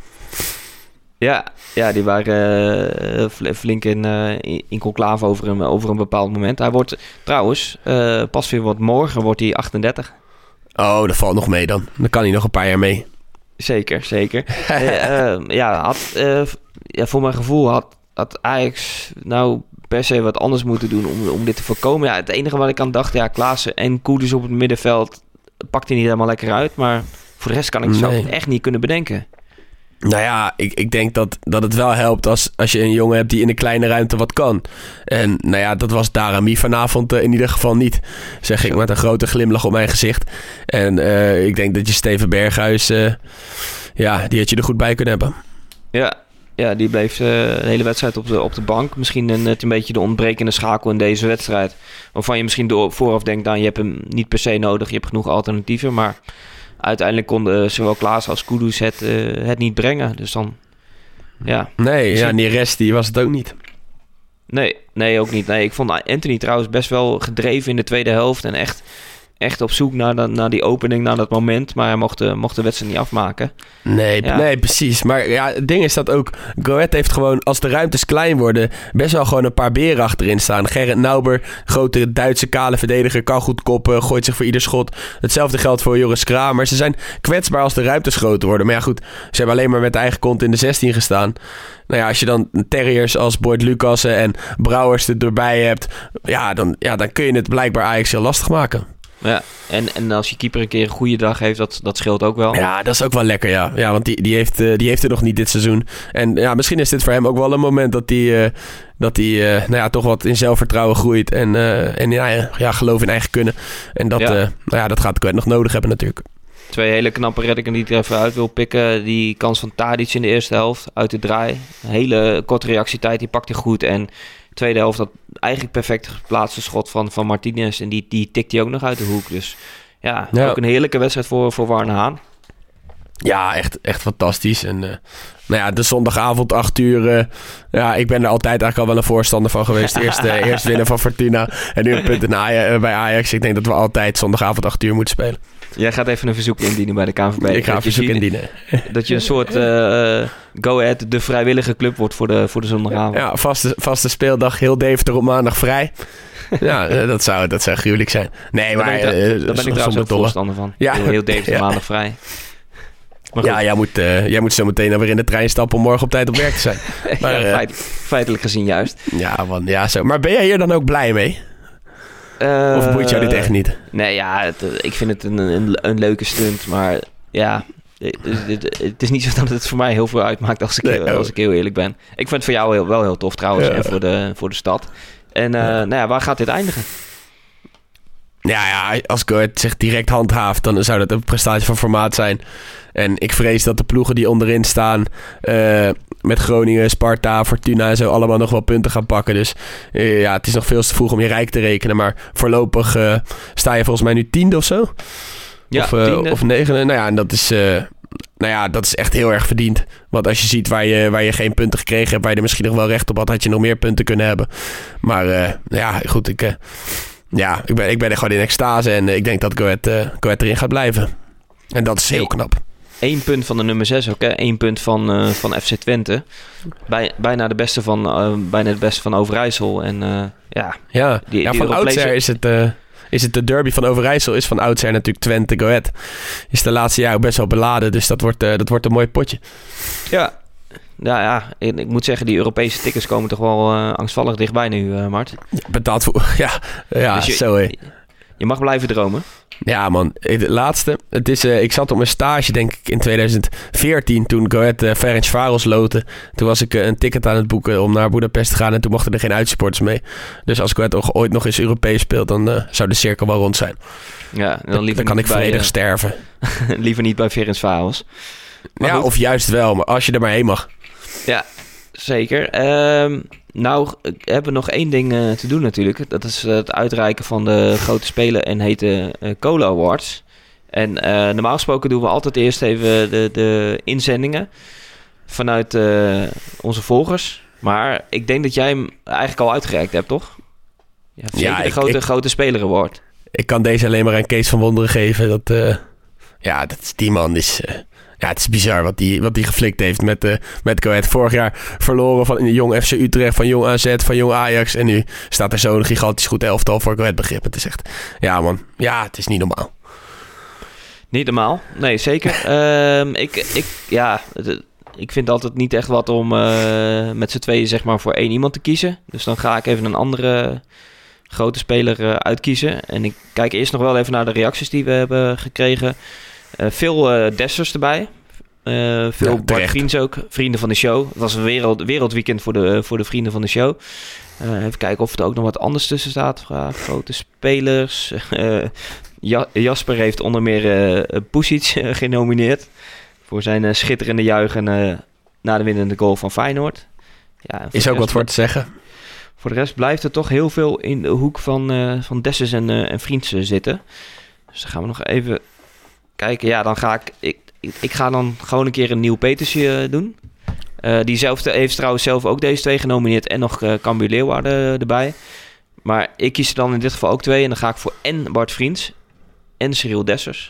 Ja, ja die waren uh, flink in, uh, in conclave over een, over een bepaald moment. Hij wordt trouwens, uh, pas weer wat morgen wordt hij achtendertig. Oh, dat valt nog mee dan. Dan kan hij nog een paar jaar mee. Zeker, zeker. uh, uh, ja, had, uh, ja, voor mijn gevoel had... had Ajax nou per se wat anders moeten doen om, om dit te voorkomen. Ja, het enige wat ik aan dacht, ja, Klaassen en Kudus op het middenveld pakt hij niet helemaal lekker uit. Maar voor de rest kan ik het nee. zo echt niet kunnen bedenken. Nou ja, ik, ik denk dat, dat het wel helpt als, als je een jongen hebt die in een kleine ruimte wat kan. En nou ja, dat was Daramy vanavond uh, in ieder geval niet. Zeg ik met een grote glimlach op mijn gezicht. En uh, ik denk dat je Steven Berghuis, uh, ja, die had je er goed bij kunnen hebben. Ja, ja die bleef uh, de hele wedstrijd op de, op de bank. Misschien een, net een beetje de ontbrekende schakel in deze wedstrijd. Waarvan je misschien door, vooraf denkt, nou, je hebt hem niet per se nodig. Je hebt genoeg alternatieven, maar... Uiteindelijk konden zowel Klaas als Kudus het, uh, het niet brengen. Dus dan, ja. Nee, dus ja, ik... Neres die was het ook niet. Nee, nee, ook niet. Nee, ik vond Anthony trouwens best wel gedreven in de tweede helft. En echt, echt op zoek naar, de, naar die opening, naar dat moment. Maar hij mocht de, mocht de wedstrijd niet afmaken. Nee, ja. nee, precies. Maar ja, het ding is dat ook... Go Ahead heeft gewoon, als de ruimtes klein worden... best wel gewoon een paar beren achterin staan. Gerrit Nauber, grote Duitse kale verdediger... kan goed koppen, gooit zich voor ieder schot. Hetzelfde geldt voor Joris Kramer. Ze zijn kwetsbaar als de ruimtes groter worden. Maar ja, goed, ze hebben alleen maar met de eigen kont in de zestien gestaan. Nou ja, als je dan terriers als Boyd Lucassen en Brouwers er erbij hebt... Ja dan, ja, dan kun je het blijkbaar Ajax heel lastig maken. Ja, en, en als je keeper een keer een goede dag heeft, dat, dat scheelt ook wel. Ja, dat is ook wel lekker, ja. Ja, want die, die, heeft, uh, die heeft er nog niet dit seizoen. En ja, misschien is dit voor hem ook wel een moment dat hij uh, dat hij, uh, nou ja, toch wat in zelfvertrouwen groeit. En, uh, en ja, ja, geloof in eigen kunnen. En dat, ja. Uh, nou ja, dat gaat Kwijt nog nodig hebben natuurlijk. Twee hele knappe reddingen die ik er even uit wil pikken. Die kans van Tadic in de eerste helft, uit de draai. Hele korte reactietijd, die pakt hij goed. En tweede helft, dat eigenlijk perfect geplaatste schot van, van Martinez. En die, die tikt hij ook nog uit de hoek. Dus ja, ja. ook een heerlijke wedstrijd voor, voor Warne Haan. Ja, echt, echt fantastisch. En uh, nou ja, de zondagavond acht uur... Uh, ja, ik ben er altijd eigenlijk al wel een voorstander van geweest. Eerst, uh, eerst winnen van Fortuna en nu een punt in Ajax, uh, bij Ajax. Ik denk dat we altijd zondagavond acht uur moeten spelen. Jij gaat even een verzoek indienen bij de K N V B. Ik ga een verzoek indienen. Dat je een soort uh, Go Ahead, de vrijwillige club wordt voor de, voor de zondagavond. Ja, vaste, vaste speeldag, heel Deventer op maandag vrij. Ja, uh, dat, zou, dat zou gruwelijk zijn. Nee, maar... Daar ben ik, uh, daar ben ik trouwens ook voorstander van. Ja. Heel Deventer ja. maandag vrij. Ja, jij moet, uh, jij moet zo meteen dan weer in de trein stappen om morgen op tijd op werk te zijn. Maar, ja, feit, uh, feitelijk gezien juist. Ja, man, ja, zo. Maar ben jij hier dan ook blij mee? Uh, of boeit jou dit echt niet? Nee, ja, het, ik vind het een, een, een leuke stunt. Maar ja, het, het, het is niet zo dat het voor mij heel veel uitmaakt als ik, nee, oh. als ik heel eerlijk ben. Ik vind het voor jou heel, wel heel tof trouwens. Ja. En voor de, voor de stad. En uh, ja. nou ja, waar gaat dit eindigen? Ja, ja, als Go Ahead zich direct handhaaft, dan zou dat een prestatie van formaat zijn. En ik vrees dat de ploegen die onderin staan, uh, met Groningen, Sparta, Fortuna en zo, allemaal nog wel punten gaan pakken. Dus uh, ja, het is nog veel te vroeg om je rijk te rekenen. Maar voorlopig uh, sta je volgens mij nu tiende of zo. Ja, of, uh, of negende. Nou ja, en dat is, uh, nou ja, dat is echt heel erg verdiend. Want als je ziet waar je, waar je geen punten gekregen hebt, waar je er misschien nog wel recht op had, had je nog meer punten kunnen hebben. Maar uh, ja, goed, ik... Uh, Ja, ik ben, ik ben er gewoon in extase en ik denk dat Go Ahead, uh, Go Ahead erin gaat blijven. En dat is heel knap. Eén punt van de nummer zes ook, hè? Eén punt van, uh, van F C Twente. Bij, bijna, de beste van, uh, bijna de beste van Overijssel. En uh, ja, ja. Die, ja die van Europese... oudsher is het, uh, is het de derby van Overijssel. Is van oudsher natuurlijk Twente Go Ahead. Is de laatste jaren best wel beladen, dus dat wordt, uh, dat wordt een mooi potje. Ja. Ja, ja, ik, ik moet zeggen, die Europese tickets komen toch wel uh, angstvallig dichtbij nu, uh, Mart. Ja, betaald voor, ja, ja dus je, zo hé. Je mag blijven dromen. Ja man, het laatste. Het is, uh, ik zat op mijn stage denk ik in tweeduizend veertien toen Go Ahead uh, Ferencváros loten. Toen was ik uh, een ticket aan het boeken om naar Boedapest te gaan en toen mochten er geen uitsupporters mee. Dus als Go Ahead ooit nog eens Europees speelt, dan uh, zou de cirkel wel rond zijn. Ja, dan, liever dan kan ik vredig uh, sterven. Liever niet bij Ferencváros. Ja, goed. Of juist wel, maar als je er maar heen mag. Ja, zeker. Uh, nou, hebben we nog één ding uh, te doen natuurlijk. Dat is uh, het uitreiken van de grote spelen en hete uh, Cola Awards. En uh, normaal gesproken doen we altijd eerst even de, de inzendingen vanuit uh, onze volgers. Maar ik denk dat jij hem eigenlijk al uitgereikt hebt, toch? Ja, zeker ja, de ik, grote, ik, grote speler award. Ik kan deze alleen maar aan Kees van Wonderen geven. Dat, uh, ja, dat, die man is... Uh... Ja, het is bizar wat hij wat die geflikt heeft met, uh, met Go Ahead. Vorig jaar verloren van Jong F C Utrecht, van Jong A Z, van Jong Ajax. En nu staat er zo'n gigantisch goed elftal voor Go Ahead begrip. Het is echt... Ja man, ja, het is niet normaal. Niet normaal? Nee, zeker. um, ik, ik, ja, ik vind altijd niet echt wat om uh, met z'n tweeën zeg maar voor één iemand te kiezen. Dus dan ga ik even een andere grote speler uh, uitkiezen. En ik kijk eerst nog wel even naar de reacties die we hebben gekregen. Uh, veel uh, Dessers erbij. Uh, veel Ja, Bart Vriends ook. Vrienden van de show. Het was een wereld, wereldweekend voor de, voor de vrienden van de show. Uh, even kijken of er ook nog wat anders tussen staat. Uh, grote spelers. Uh, ja, Jasper heeft onder meer uh, Pusic uh, genomineerd. Voor zijn uh, schitterende juichen uh, na de winnende goal van Feyenoord. Ja, Is ook wat voor te zeggen. Voor de rest blijft er toch heel veel in de hoek van, uh, van Dessus en, uh, en Vriends uh, zitten. Dus dan gaan we nog even kijken. Ja, dan ga ik... ik Ik, ik ga dan gewoon een keer een nieuw Petersje doen. Uh, die zelf heeft trouwens zelf ook deze twee genomineerd. En nog uh, Cambuur Leeuwarden erbij. Maar ik kies er dan in dit geval ook twee. En dan ga ik voor en Bart Vriends en Cyril Dessers.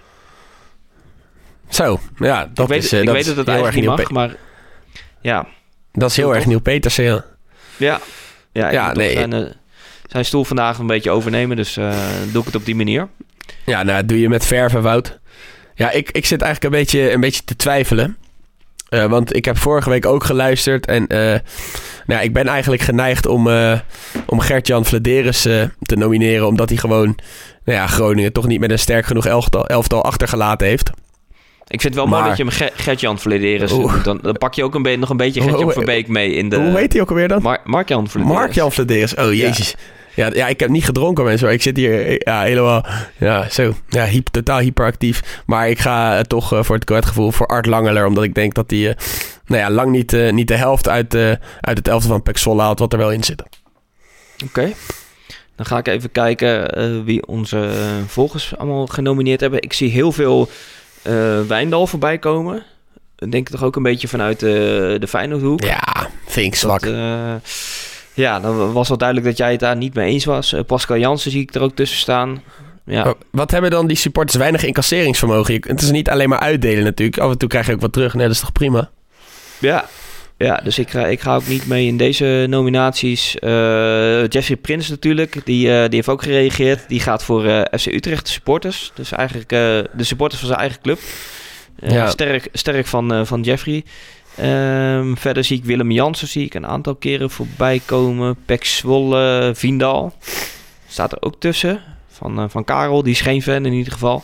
Zo, ja, dat ik weet, is uh, ik dat weet is dat het heel eigenlijk erg niet Nieuw mag, Pe- maar ja. Dat is heel Toch? erg Nieuw Petersen, ja. Ja, ja, ik Ja, moet nee. toch zijn, uh, zijn stoel vandaag een beetje overnemen. Dus uh, doe ik het op die manier. Ja, nou, dat doe je met verven, Wout. Ja, ik, ik zit eigenlijk een beetje, een beetje te twijfelen. Uh, want ik heb vorige week ook geluisterd. En uh, nou ja, ik ben eigenlijk geneigd om, uh, om Gert-Jan Vladeres uh, te nomineren. Omdat hij gewoon nou ja, Groningen toch niet met een sterk genoeg elftal, elftal achtergelaten heeft. Ik vind het wel Maar- mooi dat je hem Ger- Gert-Jan Vladeres Oeh. doet. Dan, dan pak je ook een be- nog een beetje Hoe- Gert-Jan hoe- Verbeek mee in de... Hoe heet hij ook alweer dan? Mar- Mark-Jan Vladeres. Mark-Jan Vladeres. Oh, jezus. Ja. Ja, ik heb niet gedronken, mensen. Maar ik zit hier ja, helemaal... Ja, zo. Ja, hyp, totaal hyperactief. Maar ik ga uh, toch uh, voor het kwartgevoel voor Art Langeler. Omdat ik denk dat hij... Uh, nou ja, lang niet, uh, niet de helft uit, uh, uit het elftal van Pek Zwolle haalt wat er wel in zit. Oké. Okay. Dan ga ik even kijken uh, wie onze uh, volgers allemaal genomineerd hebben. Ik zie heel veel uh, Wijndal voorbij komen. Ik denk toch ook een beetje vanuit uh, de Feyenoordhoek. Ja, vind ik zwak. Dat, uh, ja, dan was wel duidelijk dat jij het daar niet mee eens was. Uh, Pascal Jansen zie ik er ook tussen staan. Ja. Maar wat hebben dan die supporters weinig incasseringsvermogen? Je- Het is niet alleen maar uitdelen natuurlijk. Af en toe krijg je ook wat terug. Nee, dat is toch prima? Ja, ja, dus ik ga, ik ga ook niet mee in deze nominaties. Uh, Jeffrey Prins natuurlijk, die, uh, die heeft ook gereageerd. Die gaat voor uh, F C Utrecht, de supporters. Dus eigenlijk uh, de supporters van zijn eigen club. Uh, Ja. Sterk, sterk van, uh, van Jeffrey. Um, verder zie ik Willem Jansen zie ik een aantal keren voorbij komen. Pek Zwolle, Viendal. Staat er ook tussen. Van, uh, van Karel, die is geen fan in ieder geval.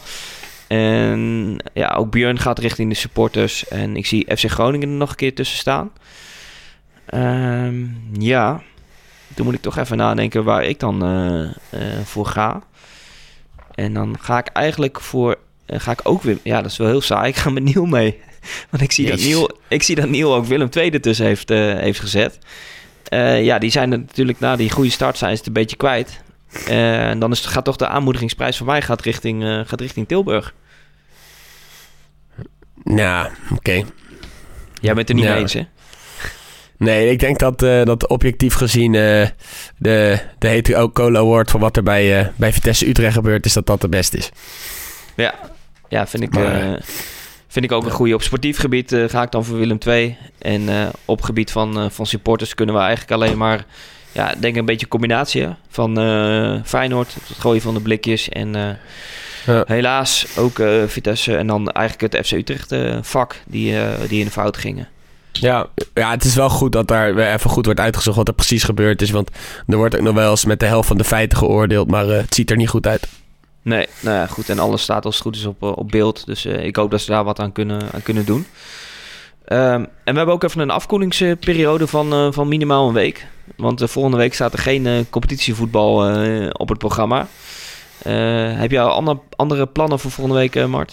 En ja, ook Björn gaat richting de supporters. En ik zie F C Groningen er nog een keer tussen staan. Um, ja, toen moet ik toch even nadenken waar ik dan uh, uh, voor ga. En dan ga ik eigenlijk voor... Uh, ga ik ook weer... Ja, dat is wel heel saai. Ik ga met Niel mee. Want ik zie, dat Jezus. Niel, ik zie dat Niel ook Willem twee ertussen heeft, uh, heeft gezet. Uh, ja, die zijn er natuurlijk na die goede start zijn ze het een beetje kwijt. Uh, en dan is, gaat toch de aanmoedigingsprijs voor mij gaat richting, uh, gaat richting Tilburg. Ja, oké. Jij bent er niet Ja. mee eens, hè? Nee, ik denk dat, uh, dat objectief gezien uh, de, de Hetero Cola Award voor wat er bij, uh, bij Vitesse Utrecht gebeurt, is dat dat de beste is. Ja, ja vind, ik, Maar, uh, vind ik ook een goede. Op sportief gebied uh, ga ik dan voor Willem twee. En uh, op gebied van, uh, van supporters kunnen we eigenlijk alleen maar... Ja, denk een beetje een combinatie hè, van uh, Feyenoord, het gooien van de blikjes. En uh, Ja. helaas ook uh, Vitesse en dan eigenlijk het F C Utrecht uh, vak die, uh, die in de fout gingen. Ja, ja, het is wel goed dat daar weer even goed wordt uitgezocht wat er precies gebeurd is. Want er wordt ook nog wel eens met de helft van de feiten geoordeeld, maar uh, het ziet er niet goed uit. Nee, nou ja, goed. En alles staat als het goed is op, uh, op beeld. Dus uh, ik hoop dat ze daar wat aan kunnen, aan kunnen doen. Um, en we hebben ook even een afkoelingsperiode van, uh, van minimaal een week. Want uh, volgende week staat er geen uh, competitievoetbal uh, op het programma. Uh, heb je al ander, andere plannen voor volgende week, uh, Mart?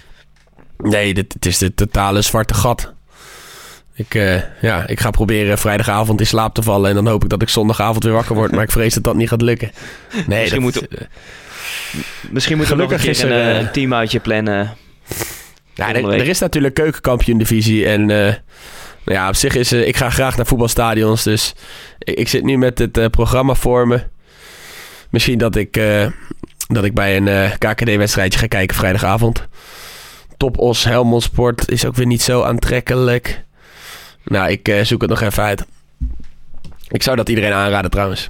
Nee, dit, het is de totale zwarte gat. Ik, uh, ja, ik ga proberen vrijdagavond in slaap te vallen en dan hoop ik dat ik zondagavond weer wakker word. Maar ik vrees dat dat niet gaat lukken. Nee, Misschien dat, moeten- Misschien moeten we nog een Gelukkig keer is er, een, uh, uh, een teamuitje plannen. Ja, volgende er, week. er is natuurlijk keukenkampioen-divisie. En uh, nou ja, op zich is... Uh, ik ga graag naar voetbalstadions. Dus ik, ik zit nu met het uh, programma voor me. Misschien dat ik, uh, dat ik bij een uh, K K D-wedstrijdje ga kijken vrijdagavond. Top Os Helmond Sport is ook weer niet zo aantrekkelijk. Nou, ik uh, zoek het nog even uit. Ik zou dat iedereen aanraden trouwens.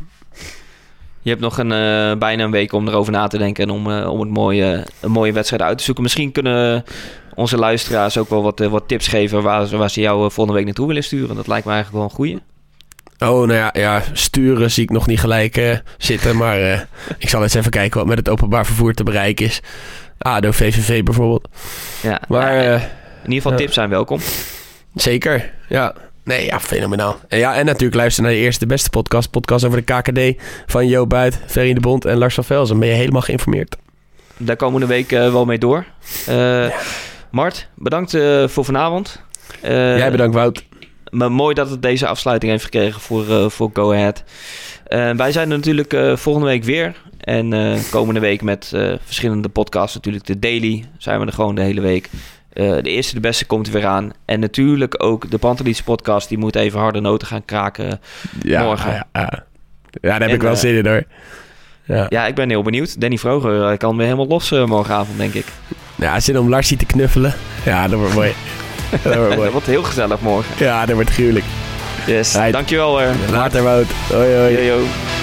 Je hebt nog een, uh, bijna een week om erover na te denken en om, uh, om het mooie, een mooie wedstrijd uit te zoeken. Misschien kunnen onze luisteraars ook wel wat, uh, wat tips geven waar, ze- waar ze jou uh, volgende week naartoe willen sturen. Dat lijkt me eigenlijk wel een goeie. Oh, nou ja, ja sturen zie ik nog niet gelijk uh, zitten. Maar uh, ik zal eens even kijken wat met het openbaar vervoer te bereiken is. A D O, V V V bijvoorbeeld. Ja, Maar ja, uh, In ieder geval Ja. tips zijn welkom. Zeker, ja. Nee, ja, fenomenaal. En, ja, en natuurlijk luister naar de eerste beste podcast. Podcast over de K K D van Jo Buit, Ferry de Bond en Lars van Velzen. Ben je helemaal geïnformeerd. Daar komen we de week uh, wel mee door. Uh, ja. Mart, bedankt uh, voor vanavond. Uh, Jij bedankt, Wout. Maar mooi dat het deze afsluiting heeft gekregen voor, uh, voor Go Ahead. Uh, wij zijn er natuurlijk uh, volgende week weer. En uh, komende week met uh, verschillende podcasts. Natuurlijk de Daily zijn we er gewoon de hele week. Uh, de eerste, de beste komt er weer aan. En natuurlijk ook de Pantelis podcast. Die moet even harde noten gaan kraken ja, morgen. Ja, ja. ja daar heb en, ik wel uh, zin in hoor. Ja. ja, ik ben heel benieuwd. Danny Vroger uh, kan weer helemaal los uh, morgenavond, denk ik. Ja, zin om Larsie te knuffelen. Ja, dat wordt mooi. dat, wordt mooi. Dat wordt heel gezellig morgen. Ja, dat wordt gruwelijk. Yes, Right. dankjewel. Uh, Later, Wout. Hoi, hoi. Yo, yo.